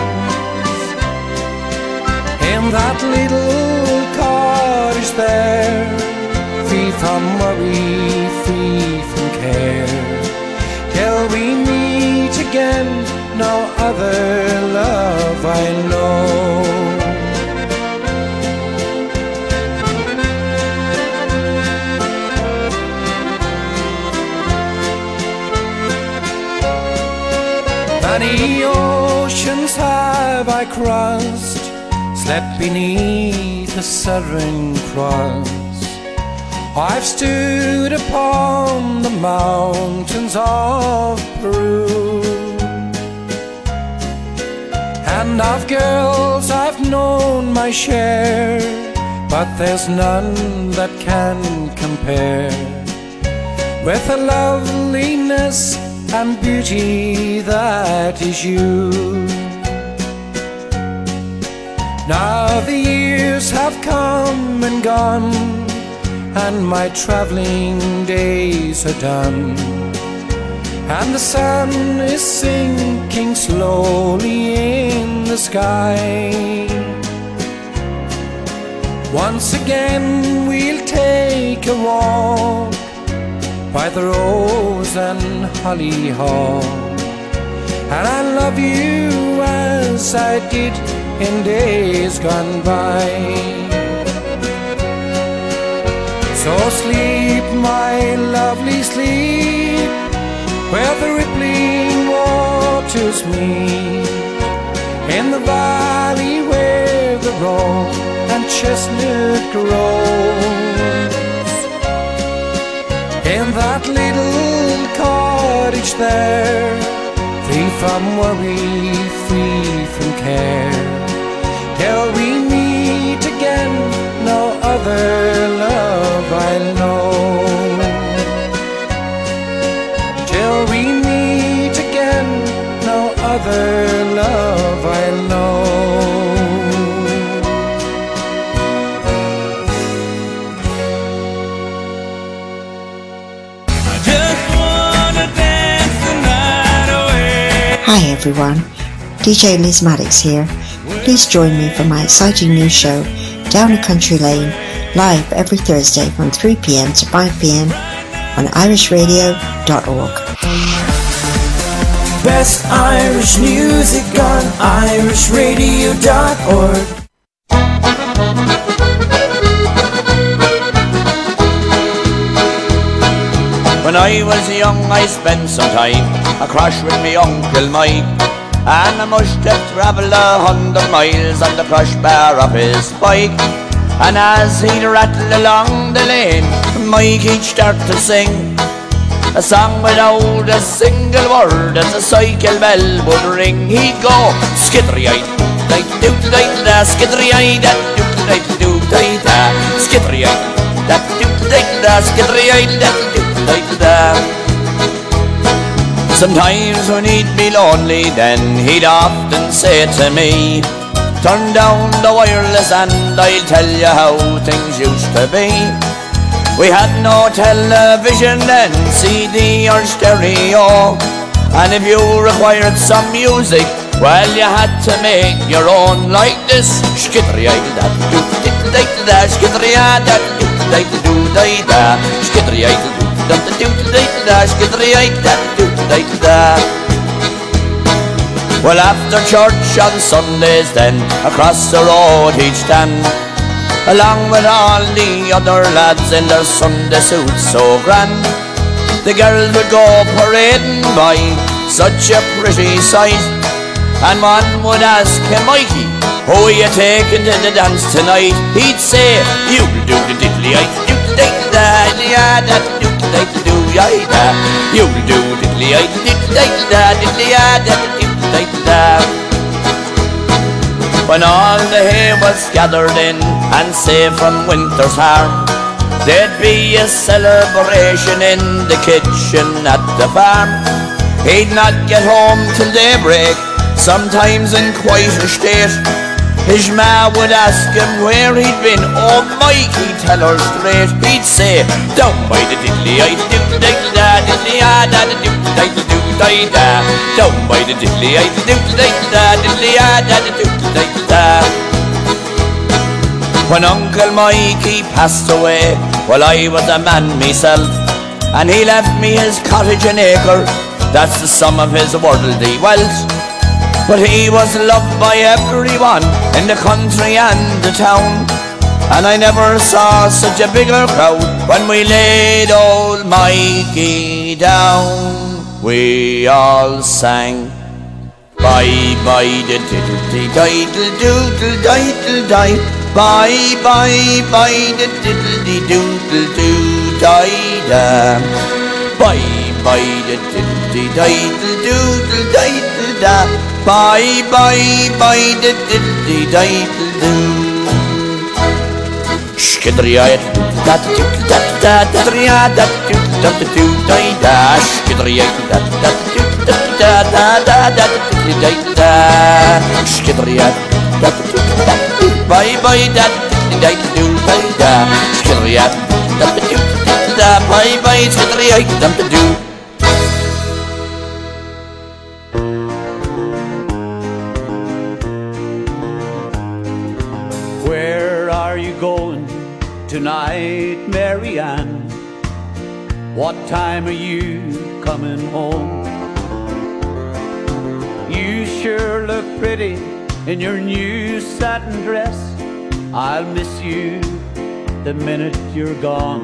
In that little cottage there, free from worry, free from care, till we meet again, no other love I know. Many oceans have I crossed, slept beneath the Southern Cross, I've stood upon the mountains of Peru, and of girls I've known my share, but there's none that can compare with the loveliness and beauty that is you. Now the years have come and gone, and my traveling days are done, and the sun is sinking slowly in the sky. Once again we'll take a walk by the rose and hollyhock, and I love you as I did in days gone by. So sleep, my lovely sleep, where the rippling waters meet, in the valley where the roan and chestnut grows, in that little cottage there, free from worry, free from care, till we meet again, no other love I'll know. Till we meet again, no other love I'll know. I just wanna dance the night away. Hi everyone, DJ Liz Maddox here. Please join me for my exciting new show, Down a Country Lane, live every Thursday from 3 p.m. to 5 p.m. on irishradio.org. Best Irish music on irishradio.org. When I was young I spent some time across with me Uncle Mike, and I must have travelled 100 miles on the crossbar of his bike. And as he'd rattle along the lane, Mike he'd start to sing a song without a single word as the cycle bell would ring. He'd go skiddery-eyed, da-do-da-da, skiddery-eyed, da-do-da-da, skiddery-eyed, da-do-da-da, skiddery-eyed, da-do-da-da. Sometimes when he'd be lonely then he'd often say to me, turn down the wireless and I'll tell you how things used to be. We had no television then, CD or stereo, and if you required some music, well you had to make your own like this. Skiddery-eyed-da, do-da-da-da, skiddery-eyed-da, do-da-da-da, skiddery-eyed-da, do-da-da-da, skiddery-eyed-da, do-da-da-da. Well, after church on Sundays then, across the road he'd stand, along with all the other lads in their Sunday suits so grand. The girls would go parading by, such a pretty sight, and one would ask him, Mikey, who are you taking to the dance tonight? He'd say, you'll do the diddly-eyed, do-da-da-da, do-da-da-da, you'll do the diddly-eyed, do-da-da-da, when all the hay was gathered in and safe from winter's harm, there'd be a celebration in the kitchen at the farm. He'd not get home till daybreak, sometimes in quite a state. His ma would ask him where he'd been. Oh Mike, he'd tell her straight. He'd say, down by the diddly-eyed, do-da-da, diddly-ah-da, do-da-da-da, down by the diddly-eyed, do-da-da, diddly-ah-da, do-da-da-da. When Uncle Mike he passed away, well I was a man myself, and he left me his cottage and acre, that's the sum of his worldly wealth. But he was loved by everyone in the country and the town, and I never saw such a bigger crowd when we laid old Mikey down. We all sang, bye bye the diddle-dee-diddle-doodle-diddle-die, Bye bye bye da diddly doodle doo da. Bye bye da diddly diddle doodle diddle da. Bye bye bye da diddly diddle doo. Skidriad dat dat dat dat dat dat da. Skidriad dat dat dat dat dat da. Skidriad dat dat. Bye bye dat dat do da. Skidriad dat da. Bye bye skidriad dat do. Where are you going tonight, Marianne? What time are you coming home? You sure look pretty in your new satin dress. I'll miss you the minute you're gone.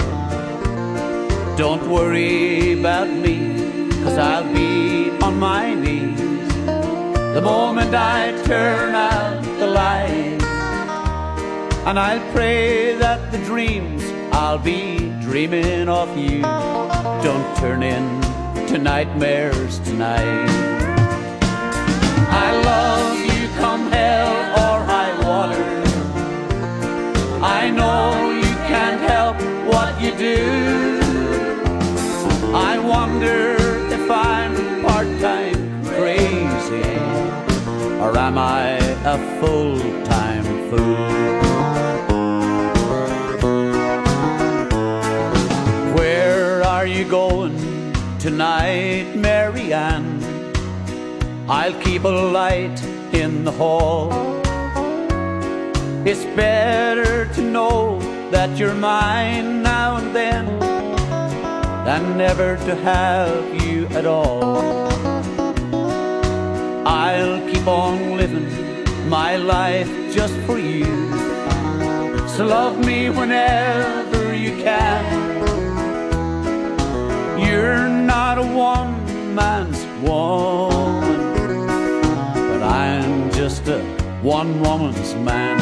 Don't worry about me, 'cause I'll be on my knees the moment I turn out the lights. And I'll pray that the dreams I'll be dreaming of you don't turn into nightmares tonight. I love you come hell or high water. I know you can't help what you do. I wonder if I'm part-time crazy, or am I a full-time fool? Where are you going tonight, Marianne? I'll keep a light in the hall. It's better to know that you're mine now and then than never to have you at all. I'll keep on living my life just for you, so love me whenever you can. You're not a one-man's woman, but I'm just a one-woman's man.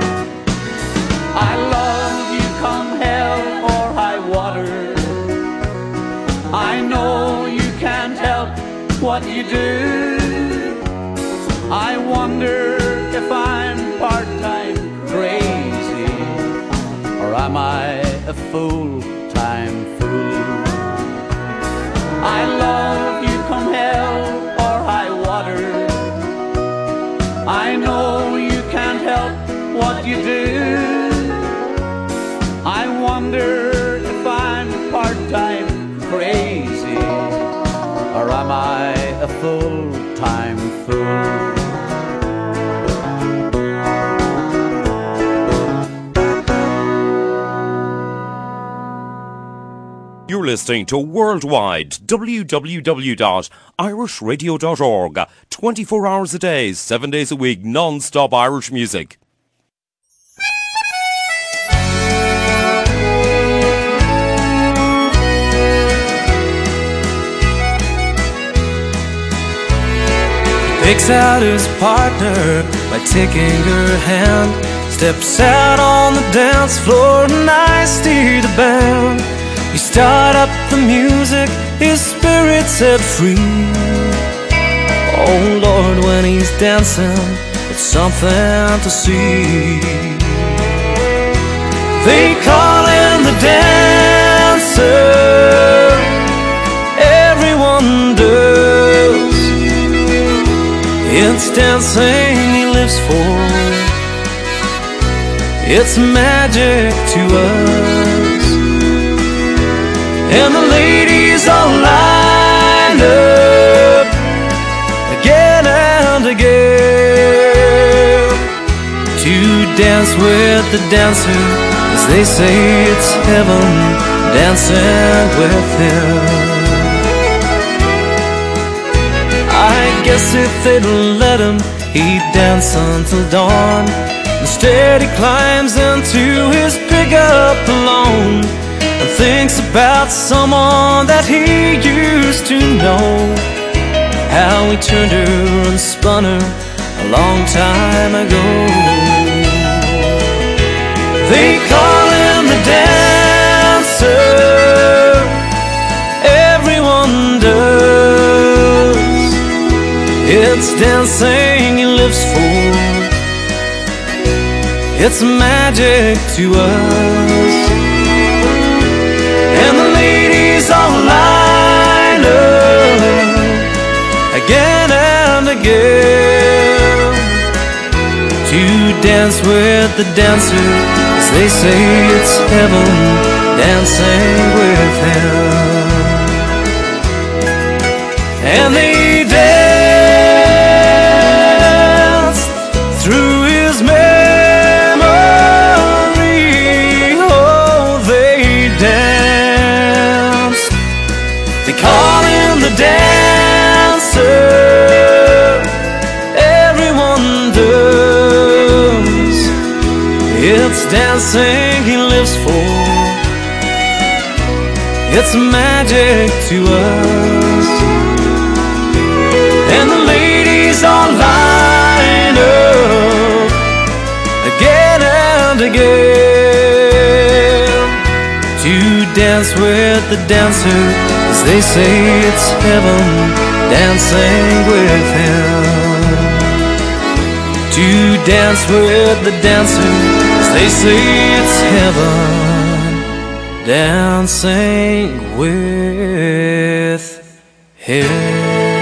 I love you come hell or high water. I know you can't help what you do. I wonder if I'm part-time crazy, or am I a full-time fool? I love you come hell or high water. I know you can't help what you do. I wonder if I'm part-time crazy, or am I a full-time fool? You're listening to Worldwide, www.irishradio.org. 24 hours a day, 7 days a week, non-stop Irish music. Picks out his partner by taking her hand, steps out on the dance floor and I steer the band. You start up the music, his spirit set free. Oh Lord, when he's dancing, it's something to see. They call him the dancer, everyone does. It's dancing he lives for, it's magic to us. And the ladies all line up again and again to dance with the dancer, as they say it's heaven dancing with him. I guess if they'd let him, he'd dance until dawn. Instead he climbs into his pickup alone and thinks about someone that he used to know, how he turned her and spun her a long time ago. They call him the dancer. Everyone does. It's dancing he lives for. It's magic to us. And the ladies all line up again and again to dance with the dancer, as they say it's heaven dancing with him. And they dance through his memory. Oh, they dance. They call him the dancer. Everyone does. It's dancing he lives for. It's magic to us. And the ladies all line up again and again to dance with the dancer, as they say it's heaven dancing with him. To dance with the dancer, as they say it's heaven dancing with him.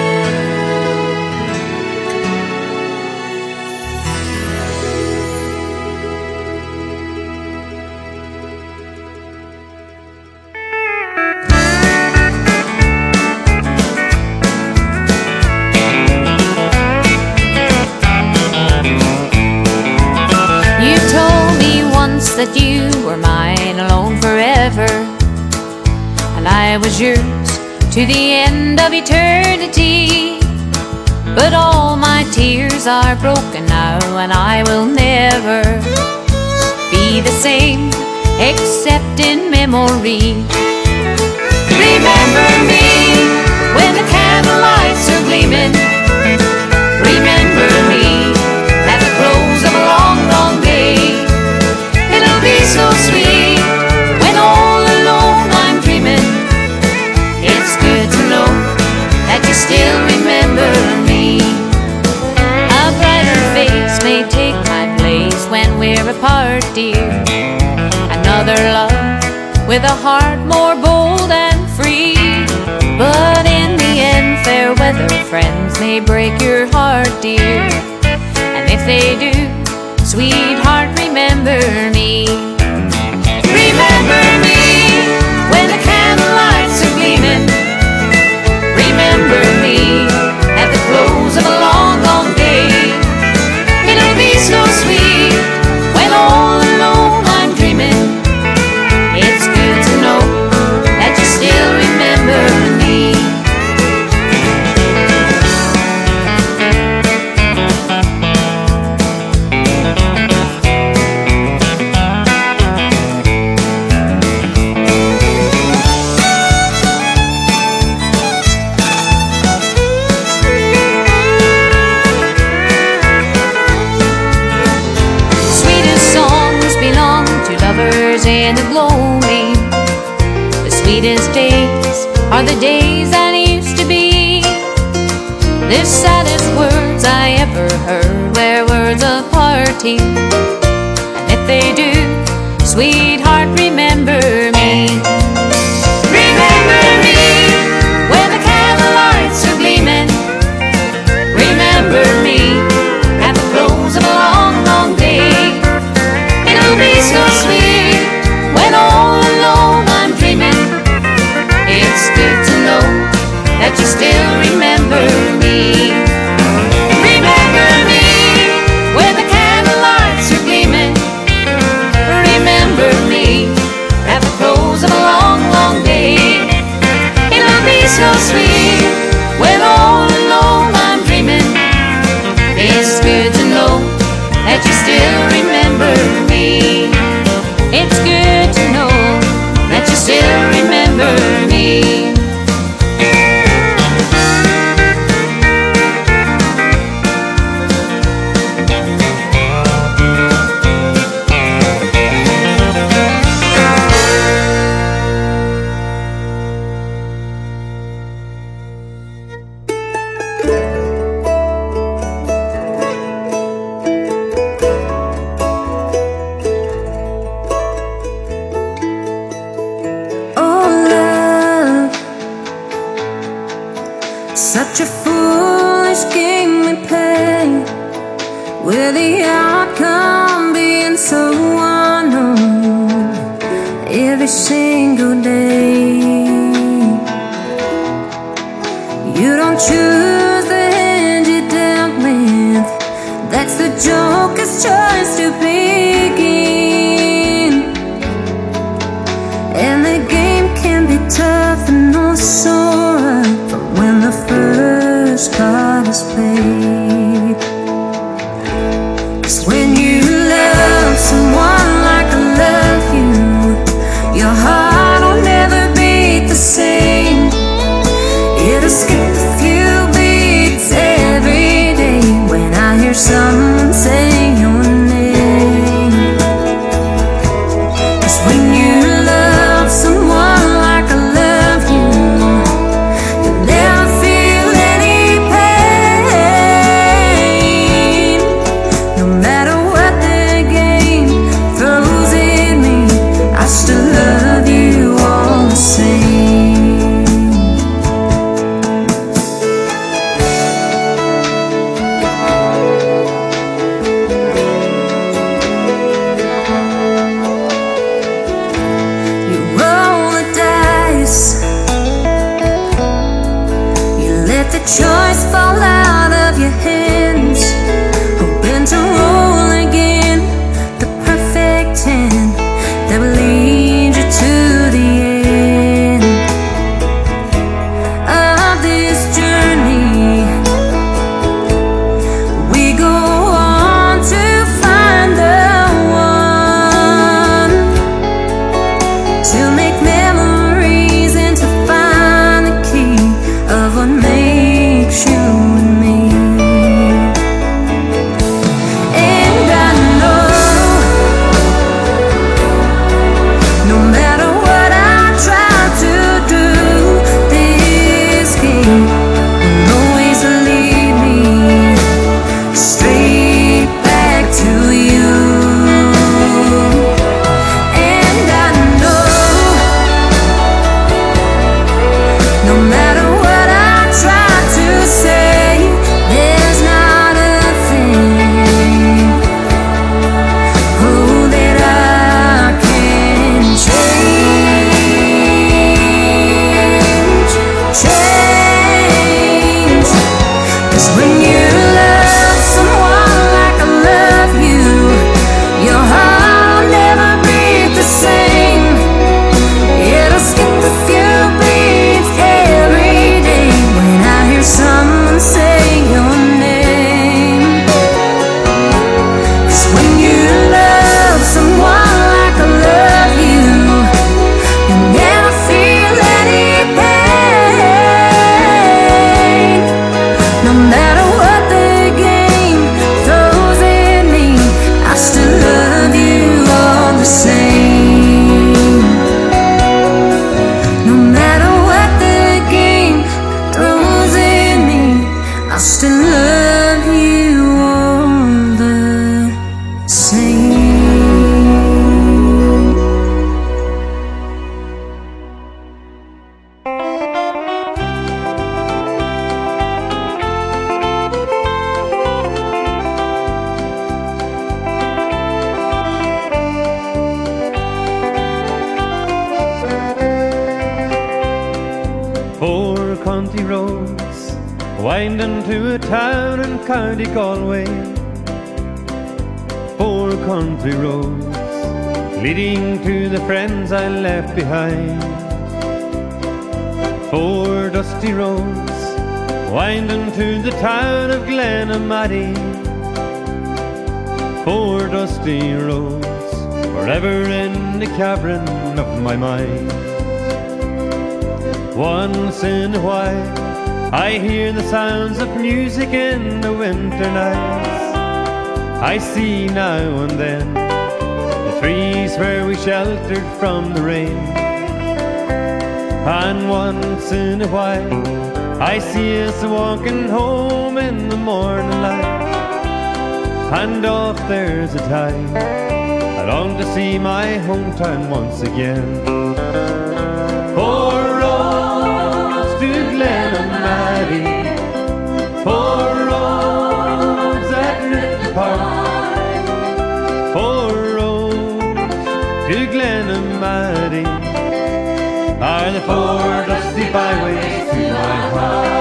That you were mine alone forever, and I was yours to the end of eternity. But all my tears are broken now, and I will never be the same except in memory. Remember me when the candlelights are gleaming. Remember me at the close of a long, long day. It'll be so sweet when all alone I'm dreaming. It's good to know that you still remember me. A brighter face may take my place when we're apart, dear. Another love with a heart more bold and free. But in the end, fair weather friends may break your heart, dear. And if they do, sweetheart, remember me. Remember me when the candlelights are gleaming. Remember me at the close of a long, long day. It'll be so sweet when all alone I'm dreaming. It's good to know that you still remember me. In the gloaming, the sweetest days are the days that used to be. The saddest words I ever heard were words of parting. And if they do, sweetheart, remember me. Remember me when the candlelights are gleaming. Remember me at the close of a long, long day. It'll be so sweet when all alone I'm dreaming. It's good to know that you still remember me. Remember me when the candlelights are gleaming. Remember me at the close of a Such a foolish game we play, with the outcome being so unknown every single day. You don't choose the hand you dealt with, that's the joker's choice to begin. And the game can be tough and also rough from when the first card is played. 'Cause when you love someone like I love you, your heart will never beat the same. It'll skip a few beats every day when I hear someone say your name. 'Cause when you love someone like I love you, you'll never feel any pain. No matter what the game throws at me, I still love you all the same. You roll the dice, you let the choice fall out of your hands, hoping to roll again the perfect hand that will lead you to the end of this journey. We go on to find the one, to make memories and to find the key of what makes you and me. And I know no matter what I try to do, this game will always lead me straight back to you. And I know no matter what I try to say, there's not a thing, oh, that I can change. 'Cause when you love someone like I love you, your heart will never beat the same. It'll skip a few beats every day when I hear someone say your name. 'Cause when you love someone like I love you, you'll never feel any pain. No matter what the game throws at me, I still love you all the same. No matter what the game throws at me, I still love you all the same. Four country roads winding to a town in County Galway. Four country roads leading to the friends I left behind. Four dusty roads winding to the town of Glenamaddy. Four dusty roads forever in the cavern of my mind. Once in a while I hear the sounds of music in the winter nights. I see now and then the trees where we sheltered from the rain. And once in a while I see us walking home in the morning light. And off there's a time I long to see my hometown once again. Four roads to Glenamaddy, Four roads that drift apart, four roads to Glenamady are the four dusty byways to my heart.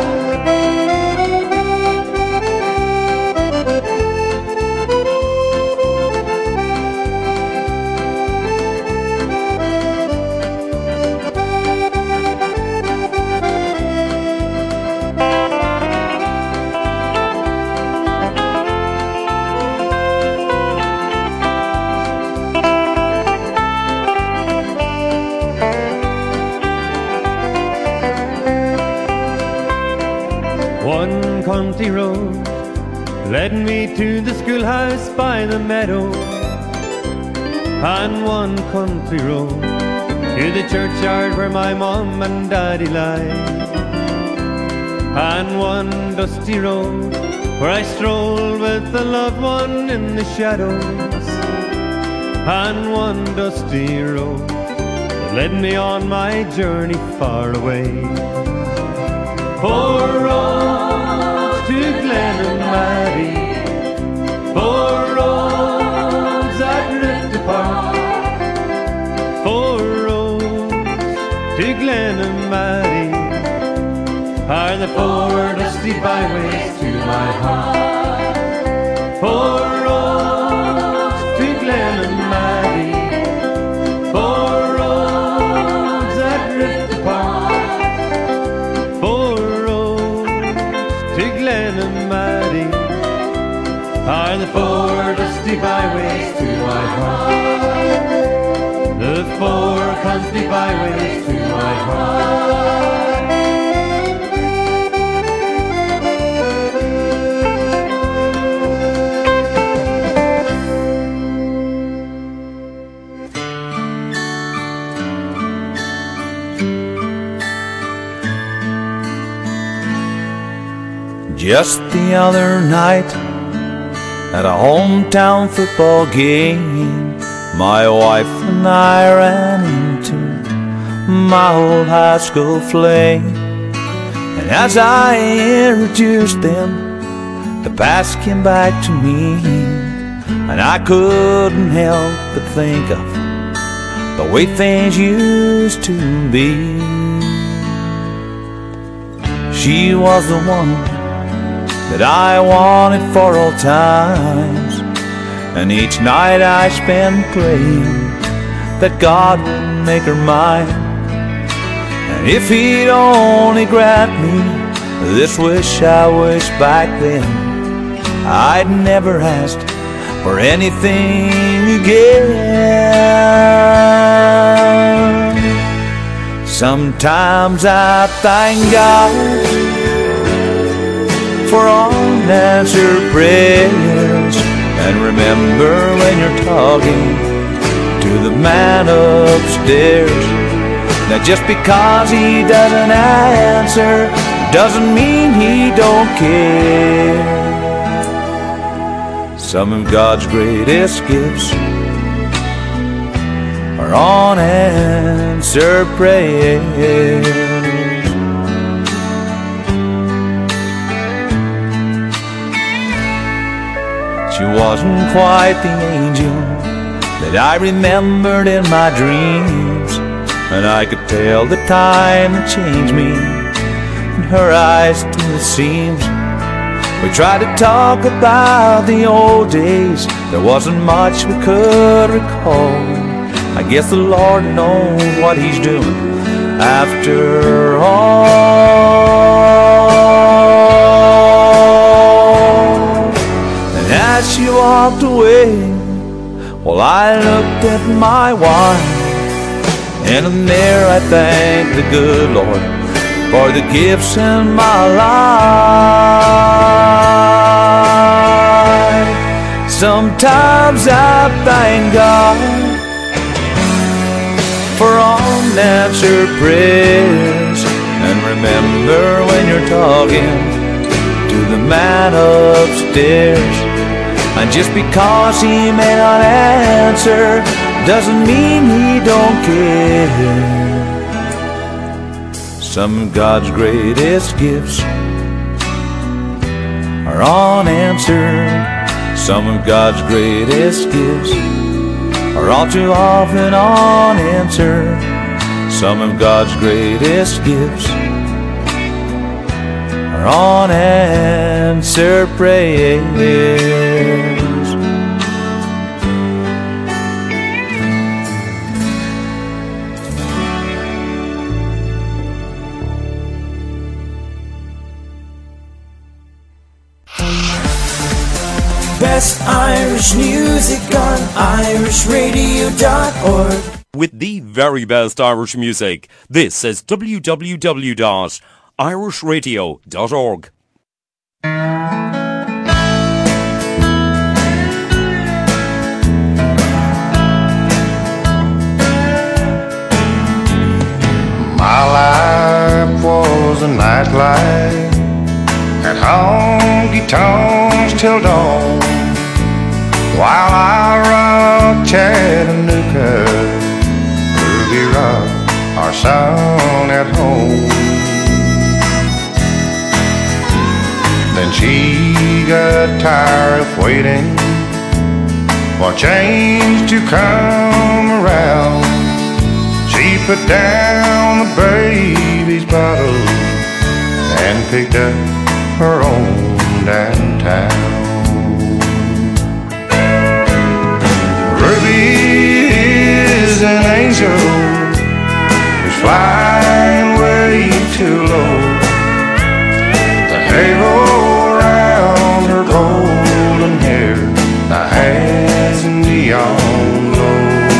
One country road led me to the schoolhouse by the meadow, and one country road to the churchyard where my mom and daddy lie, and one dusty road where I strolled with a loved one in the shadows, and one dusty road that led me on my journey far away. Four roads to Glenamady, four roads that drift apart, four roads to Glenamady are the four dusty byways to my heart. Four roads to Glenamady, four roads that drift apart, four to Glenamady are the four dusty byways to my heart. The four country byways to my heart. Just the other night at a hometown football game, my wife and I ran into my old high school flame. And as I introduced them, the past came back to me, and I couldn't help but think of the way things used to be. She was the one that I wanted for all times, and each night I spend praying that God would make her mine. And if He'd only grant me this wish I wished back then, I'd never asked for anything again. Sometimes I thank God for unanswered prayers, and remember when you're talking to the man upstairs, that just because he doesn't answer doesn't mean he don't care. Some of God's greatest gifts are unanswered prayers. She wasn't quite the angel that I remembered in my dreams, and I could tell the time that changed me in her eyes too, it seems. We tried to talk about the old days, there wasn't much we could recall. I guess the Lord knows what He's doing after all. And as she walked away, well, I looked at my wife. In the mirror I thank the good Lord for the gifts in my life. Sometimes I thank God for unanswered prayers, and remember when you're talking to the man upstairs, and just because he may not answer doesn't mean he don't care. Some of God's greatest gifts are unanswered. Some of God's greatest gifts are all too often unanswered. Some of God's greatest gifts are unanswered prayers. Best Irish music on irishradio.org. With the very best Irish music, this is www.irishradio.org. My life was a nightlife at honky-tonks till dawn, while I rocked Chattanooga, Ruby Rock, our son at home. Then she got tired of waiting for change to come around. She put down the baby's bottle and picked up her own downtown. Ruby is an angel who's flying way too low. The halo around her golden hair now has a neon glow.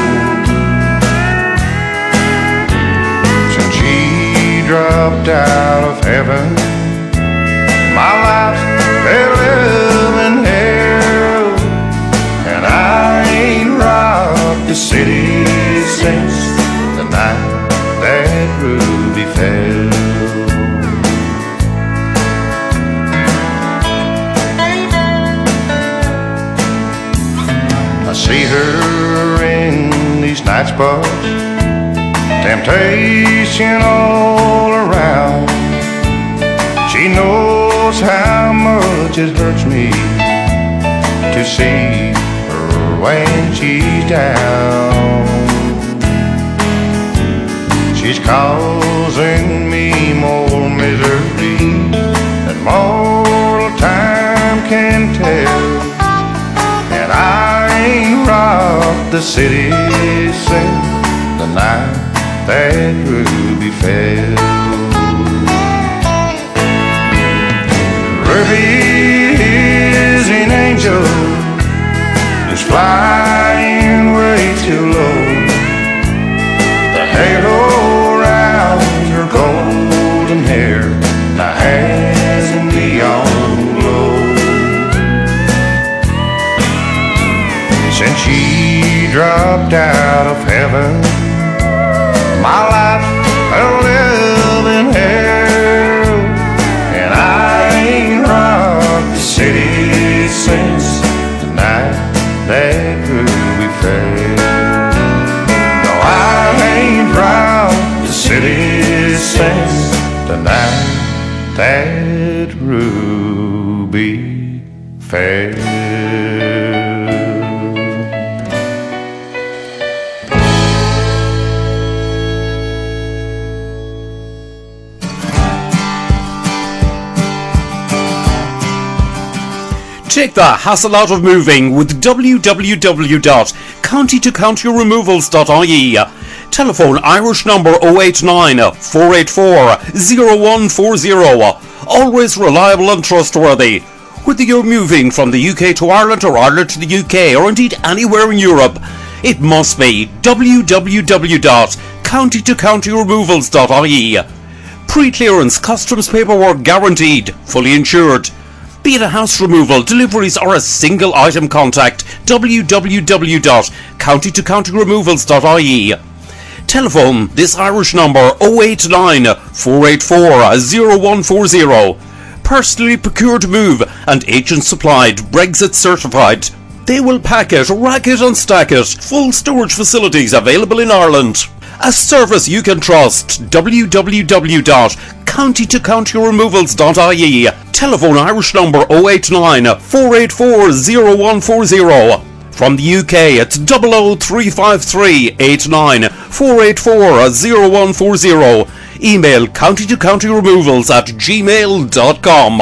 Since she dropped out of heaven, my life's been living hell, and I ain't rocked the city since the night that Ruby fell. I see her in these night spots, temptation all around. She knows how much it hurts me to see her when she's down. She's causing me more misery than mortal time can tell, and I ain't rocked the city since the night that Ruby fell. Ruby is an angel who's flying way too low. The halo around her golden hair now has a neon glow. Since she dropped out of heaven, my life a living hell, and I ain't rocked the city since the night that Ruby fell. No, I ain't rocked the city since the night that Ruby fell. Take the hassle out of moving with www.countytocountyremovals.ie. Telephone Irish number 089 484 0140. Always reliable and trustworthy. Whether you're moving from the UK to Ireland or Ireland to the UK or indeed anywhere in Europe, it must be www.countytocountyremovals.ie. Pre-clearance customs paperwork guaranteed, fully insured. Be it a house removal, deliveries or a single item contact, www.countytocountyremovals.ie. Telephone this Irish number 089 484 0140. Personally procured move and agent supplied, Brexit certified. They will pack it, rack it and stack it. Full storage facilities available in Ireland. A service you can trust. www.countytocountyremovals.ie. telephone Irish number 089 484 0140. From the UK, it's 00353 89 484 0140. Email county2countyremovals@gmail.com.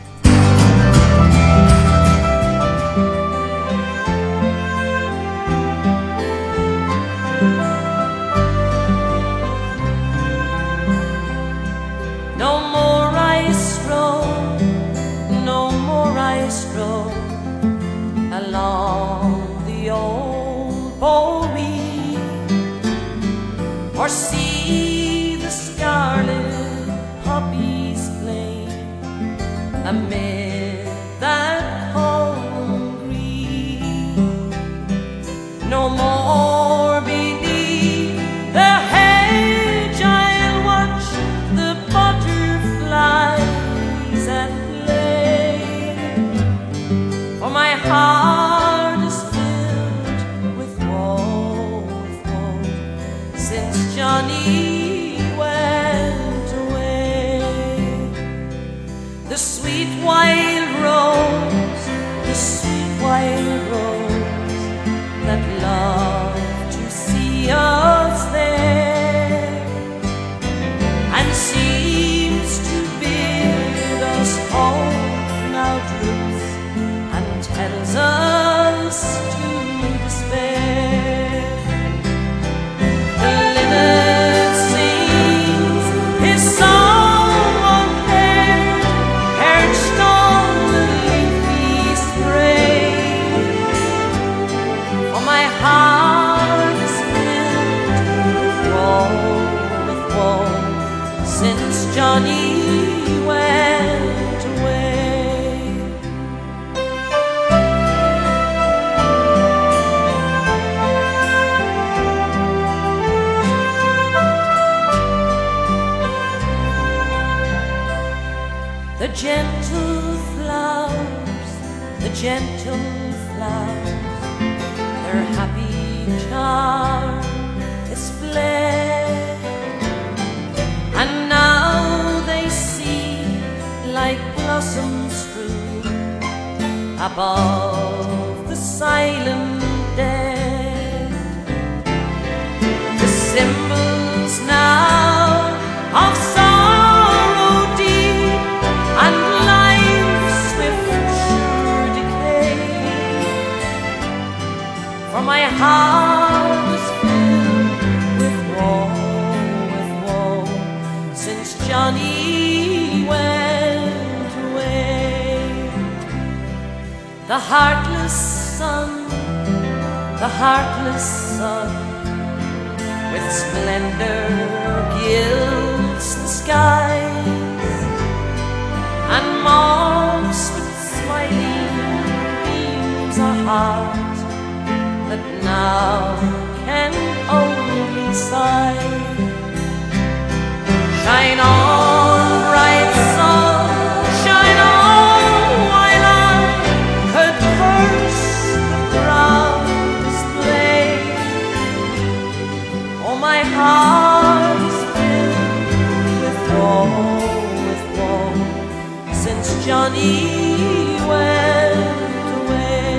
Or see the scarlet poppies play amid that home green. No more beneath the hedge I'll watch the butterflies at play, for my heart is filled with woe, since Johnny went away. The sweet wild rose, the sweet wild rose that loved to see us there, and seems to bid us all now droops and tells us to despair. Johnny went away. The gentle flowers, the gentle flowers, their happy charm is fled, and now like blossoms strewn above the silent dead. The symbols now of sorrow deep and life's swift sure decay, for my heart is filled with woe, since Johnny went away. The heartless sun, the heartless sun, with splendor gilds the skies, and mocks with smiling beams a heart that now can only sigh. Shine on, bright sun, shine on, while I could burst the ground display. Oh, my heart is filled with woe, since Johnny went away.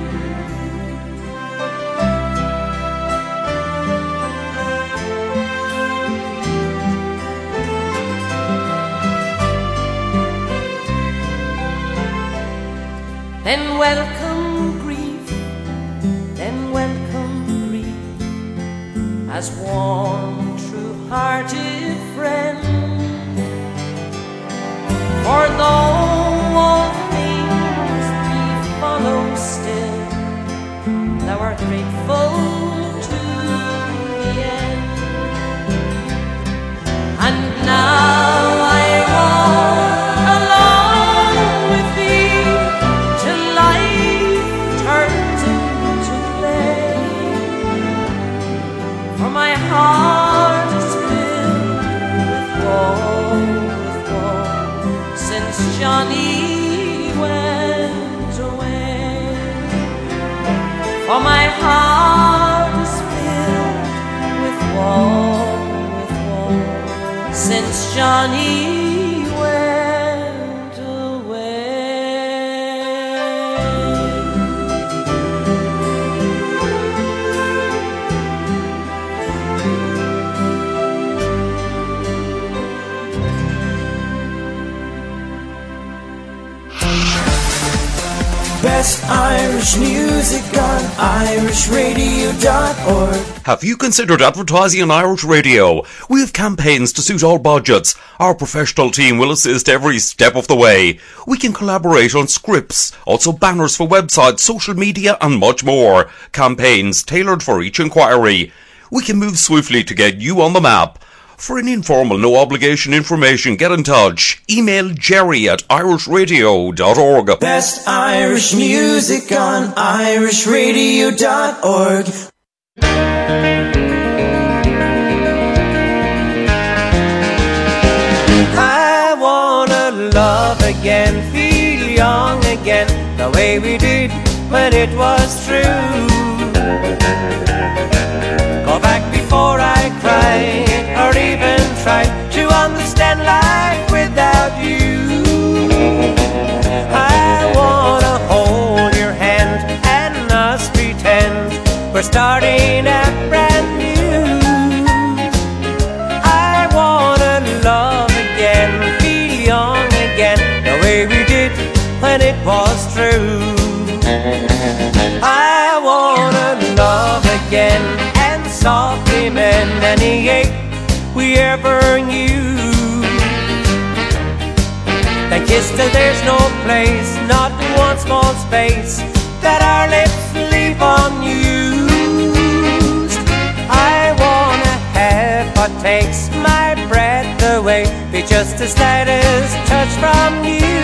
Then welcome grief, then welcome grief, as one true-hearted friend. For though all things we follow still, thou art grateful to the end. And now I walk along with thee till life turns into play, for my heart is filled with woe, since Johnny went away. For my heart is filled with woe, since Johnny went away. best Irish music on irishradio.org. Have you considered advertising on Irish Radio? We have campaigns to suit all budgets. Our professional team will assist every step of the way. We can collaborate on scripts, also banners for websites, social media and much more. Campaigns tailored for each inquiry. We can move swiftly to get you on the map. For an informal, no obligation information, get in touch. Email jerry@irishradio.org. Best Irish music on irishradio.org. I wanna love again, feel young again, the way we did when it was true. Go back before I cry, or even try to understand life without you. I wanna hold your hand and us pretend we're starting out brand new. I wanna love again, feel young again, the way we did when it was true. I wanna love again and softly mend any ache we ever knew. Then kiss till there's no place, not one small space that our lips leave unused. I wanna have what takes my breath away, be just the slightest touch from you.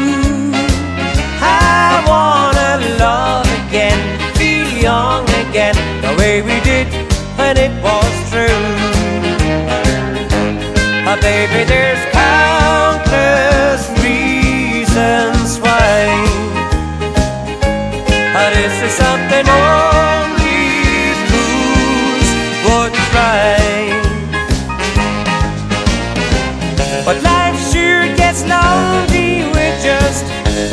I wanna love again, feel young again, the way we did when it was true. Baby, there's countless reasons why, this is something only fools would try. But life sure gets lonely with just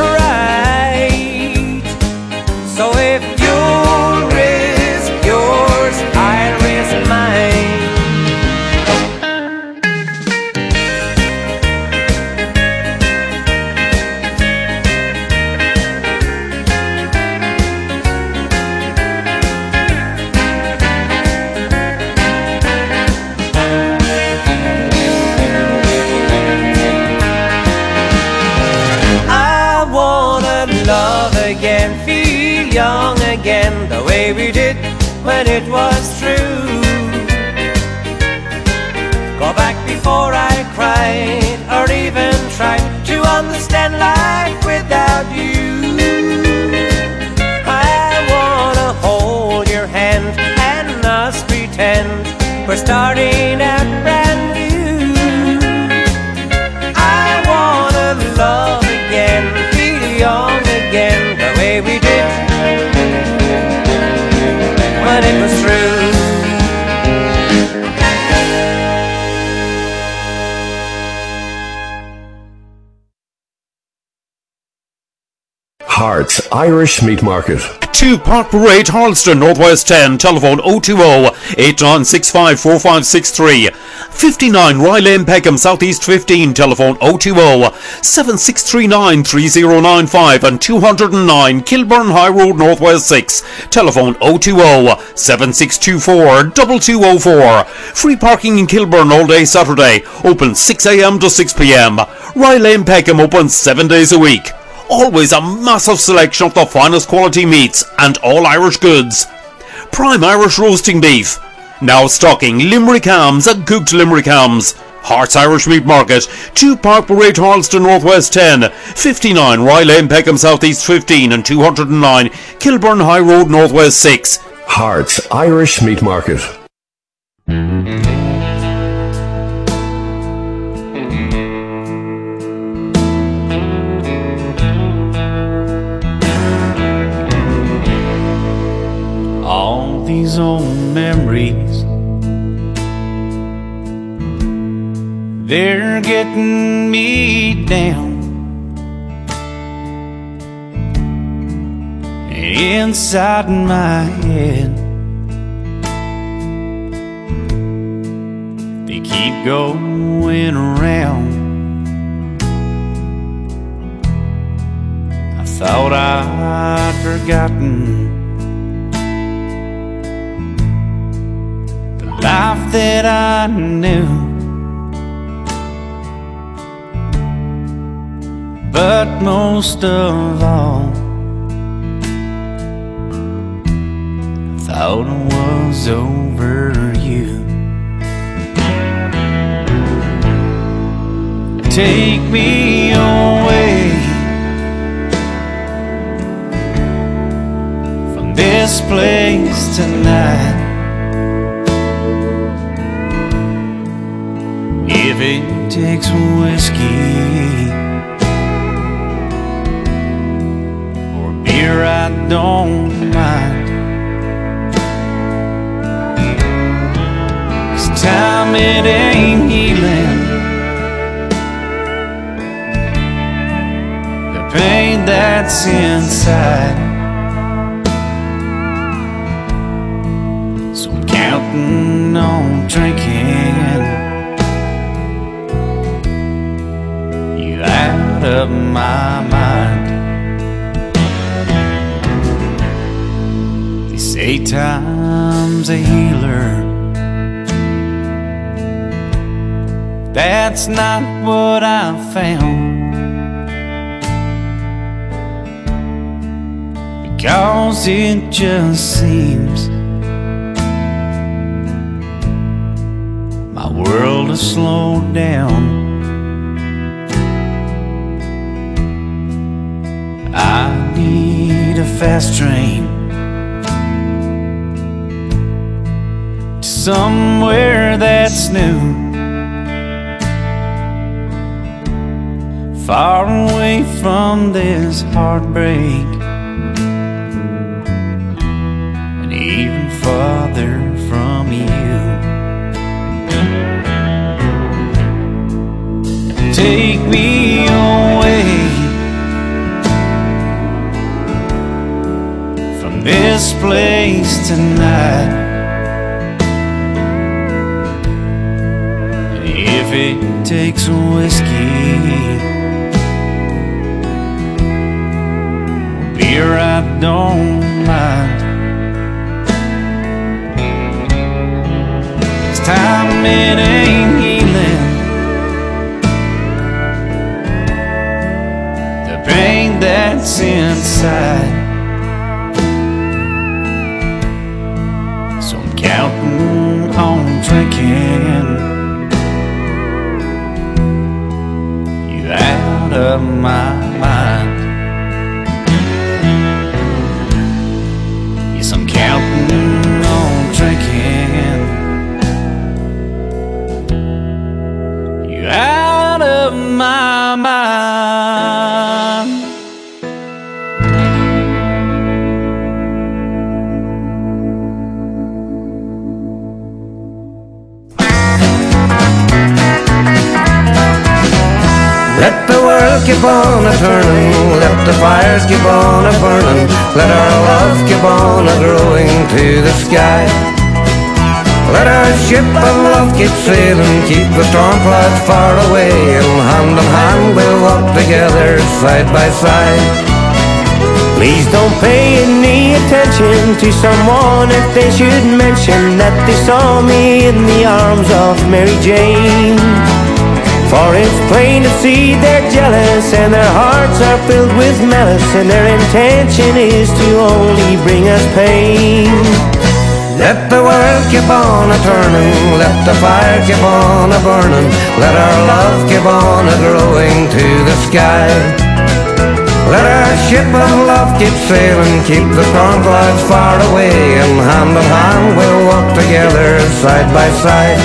right. So if you'll risk yours, I'll risk mine. Young again, the way we did when it was true. Go back before I cried, or even tried to understand life without you. I wanna hold your hand and us pretend we're starting out brand new. I wanna love again, feel young again, the way we did when it was true. Hearts Irish Meat Market. 2 Park Parade, Harleston, Northwest 10, telephone 020-8965-4563. 59 Rye Lane, Peckham, Southeast 15, telephone 020-7639-3095 and 209 Kilburn High Road, Northwest 6, telephone 020-7624-2204. Free parking in Kilburn all day Saturday, open 6 a.m. to 6 p.m. Rye Lane, Peckham, open 7 days a week. Always a massive selection of the finest quality meats and all Irish goods. Prime Irish roasting beef. Now stocking Limerick hams and cooked Limerick hams. Hearts Irish Meat Market, 2 Park Parade, Harleston, Northwest 10, 59 Rye Lane, Peckham, Southeast 15 and 209 Kilburn High Road, Northwest 6. Hearts Irish Meat Market. All these old memories, they're getting me down. Inside my head, they keep going around. I thought I'd forgotten the life that I knew. But most of all, I thought it was over you. Take me away from this place tonight. If it takes whiskey or beer, I don't mind. 'Cause time, it ain't healing the pain that's inside. So I'm counting on drinking you out of my mind. They say time's a healer. That's not what I found. Because it just seems my world has slowed down. I need a fast train to somewhere that's new, far away from this heartbreak, and even farther from you. Take me away from this place tonight. And if it takes whiskey or beer, I don't mind. 'Cause time, it ain't healing the pain that's inside. So I'm counting on drinking you out of my mind. Yes, I'm counting on drinking you out of my mind. Let the world keep on a-turning, let the fires keep on a-burning, let our love keep on a-growing to the sky. Let our ship of love keep sailing, keep the storm clouds far away, and hand in hand we'll walk together side by side. Please don't pay any attention to someone if they should mention that they saw me in the arms of Mary Jane. For it's plain to see they're jealous and their hearts are filled with malice, and their intention is to only bring us pain. Let the world keep on a-turning, let the fire keep on a-burning, let our love keep on a-growing to the sky. Let our ship of love keep sailing, keep the storm clouds far away, and hand in hand we'll walk together side by side.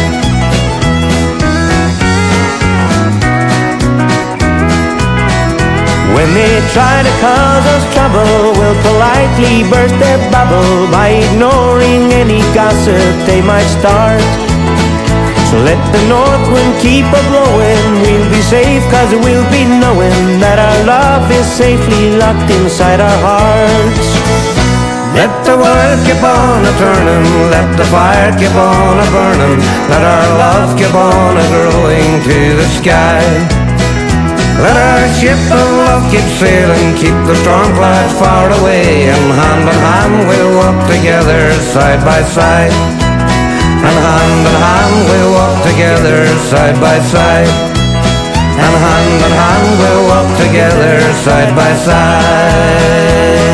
When they try to cause us trouble, we'll politely burst their bubble by ignoring any gossip they might start. So let the north wind keep a-blowing, we'll be safe 'cause we'll be knowing that our love is safely locked inside our hearts. Let the world keep on a-turning, let the fire keep on a-burning, let our love keep on a-growing to the sky. Let our ship of love keep sailing, keep the storm clouds far away, and hand in hand we'll walk together side by side. And hand in hand we'll walk together side by side. And hand in hand we'll walk together side by side.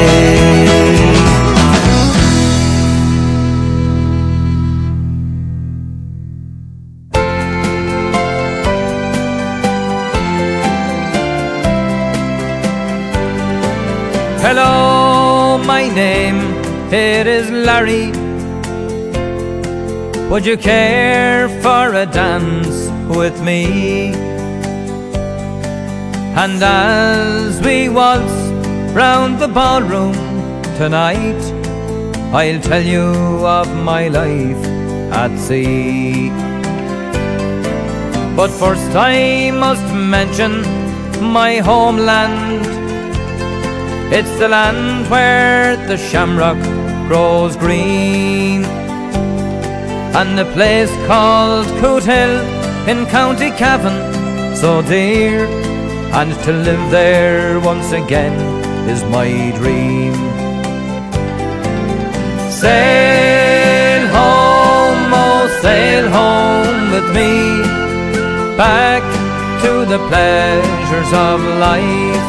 Hello, my name, it is Larry. Would you care for a dance with me? And as we waltz round the ballroom tonight, I'll tell you of my life at sea. But first I must mention my homeland. It's the land where the shamrock grows green, and the place called Cootehill in County Cavan, so dear, and to live there once again is my dream. Sail home, oh sail home with me, back to the pleasures of life,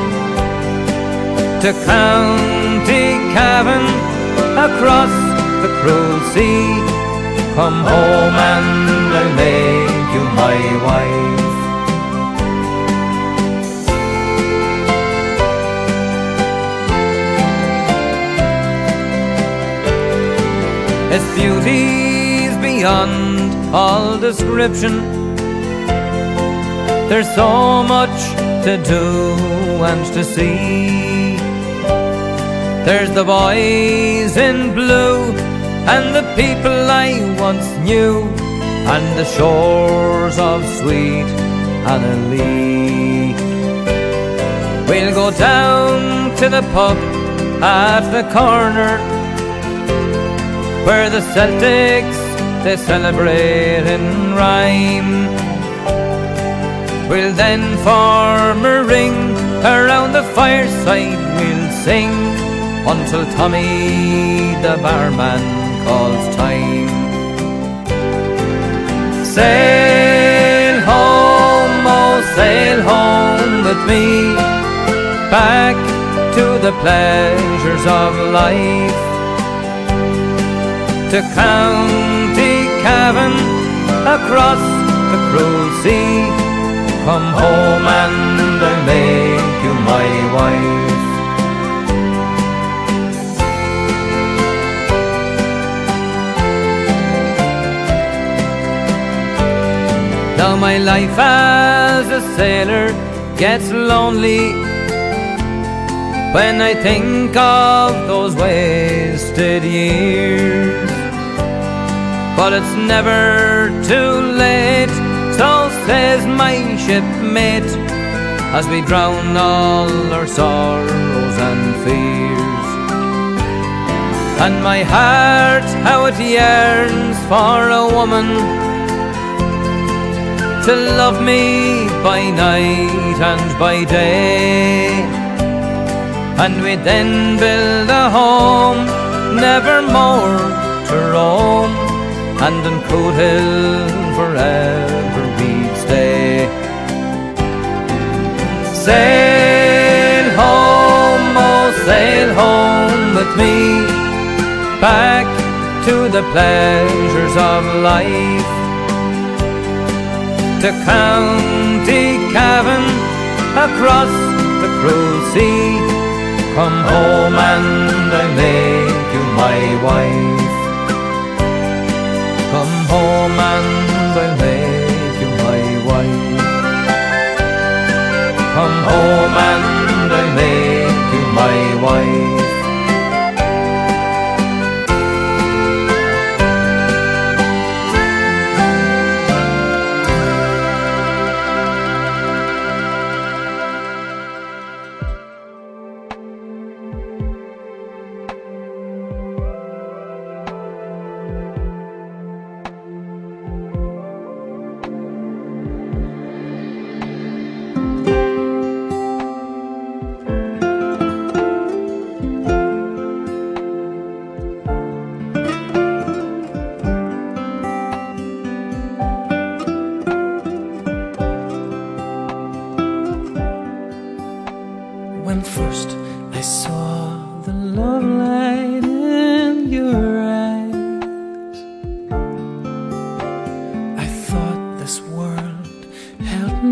to County Cavan, across the cruel sea. Come home and I'll make you my wife. Its beauty's beyond all description. There's so much to do and to see. There's the boys in blue and the people I once knew, and the shores of sweet Annalee. We'll go down to the pub at the corner, where the Celtics, they celebrate in rhyme. We'll then form a ring around the fireside, we'll sing until Tommy the barman calls time. Sail home, oh sail home with me, back to the pleasures of life, to County Cavan, across the cruel sea. Come home and I'll make you my wife. Now my life as a sailor gets lonely when I think of those wasted years. But it's never too late, so says my shipmate, as we drown all our sorrows and fears. And my heart, how it yearns for a woman to love me by night and by day. And we then build a home, never more to roam, and in Cootehill forever we'd stay. Sail home, oh sail home with me, back to the pleasures of life, to County Cavan, across the cruel sea. Come home and I'll make you my wife. Come home and I'll make you my wife. Come home and I'll make you my wife.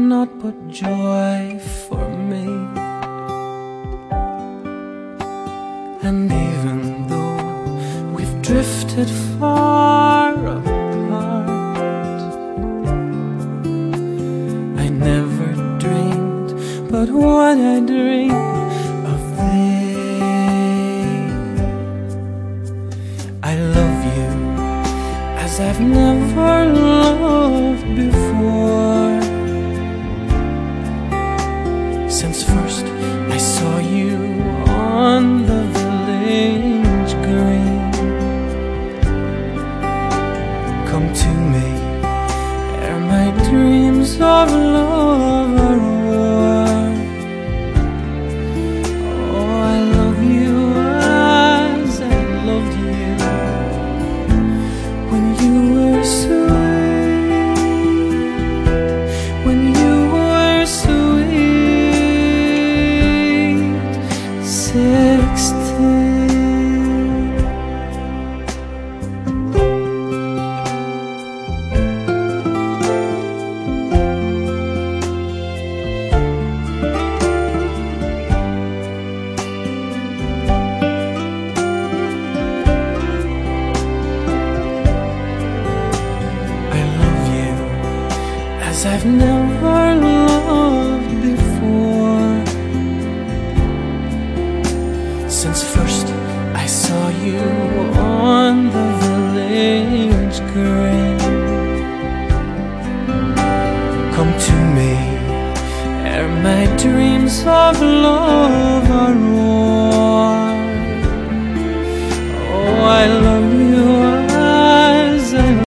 naught but joy for me. And even though we've drifted far apart, I never dreamed but what I dreamed of thee. I love you as I've never loved before. Since first I saw you on the village green, come to me ere my dreams of love are o'er. Oh, I love you as I loved you when you were sweet, when you were sweet 16. I've never loved before. Since first I saw you on the village green, come to me ere my dreams of love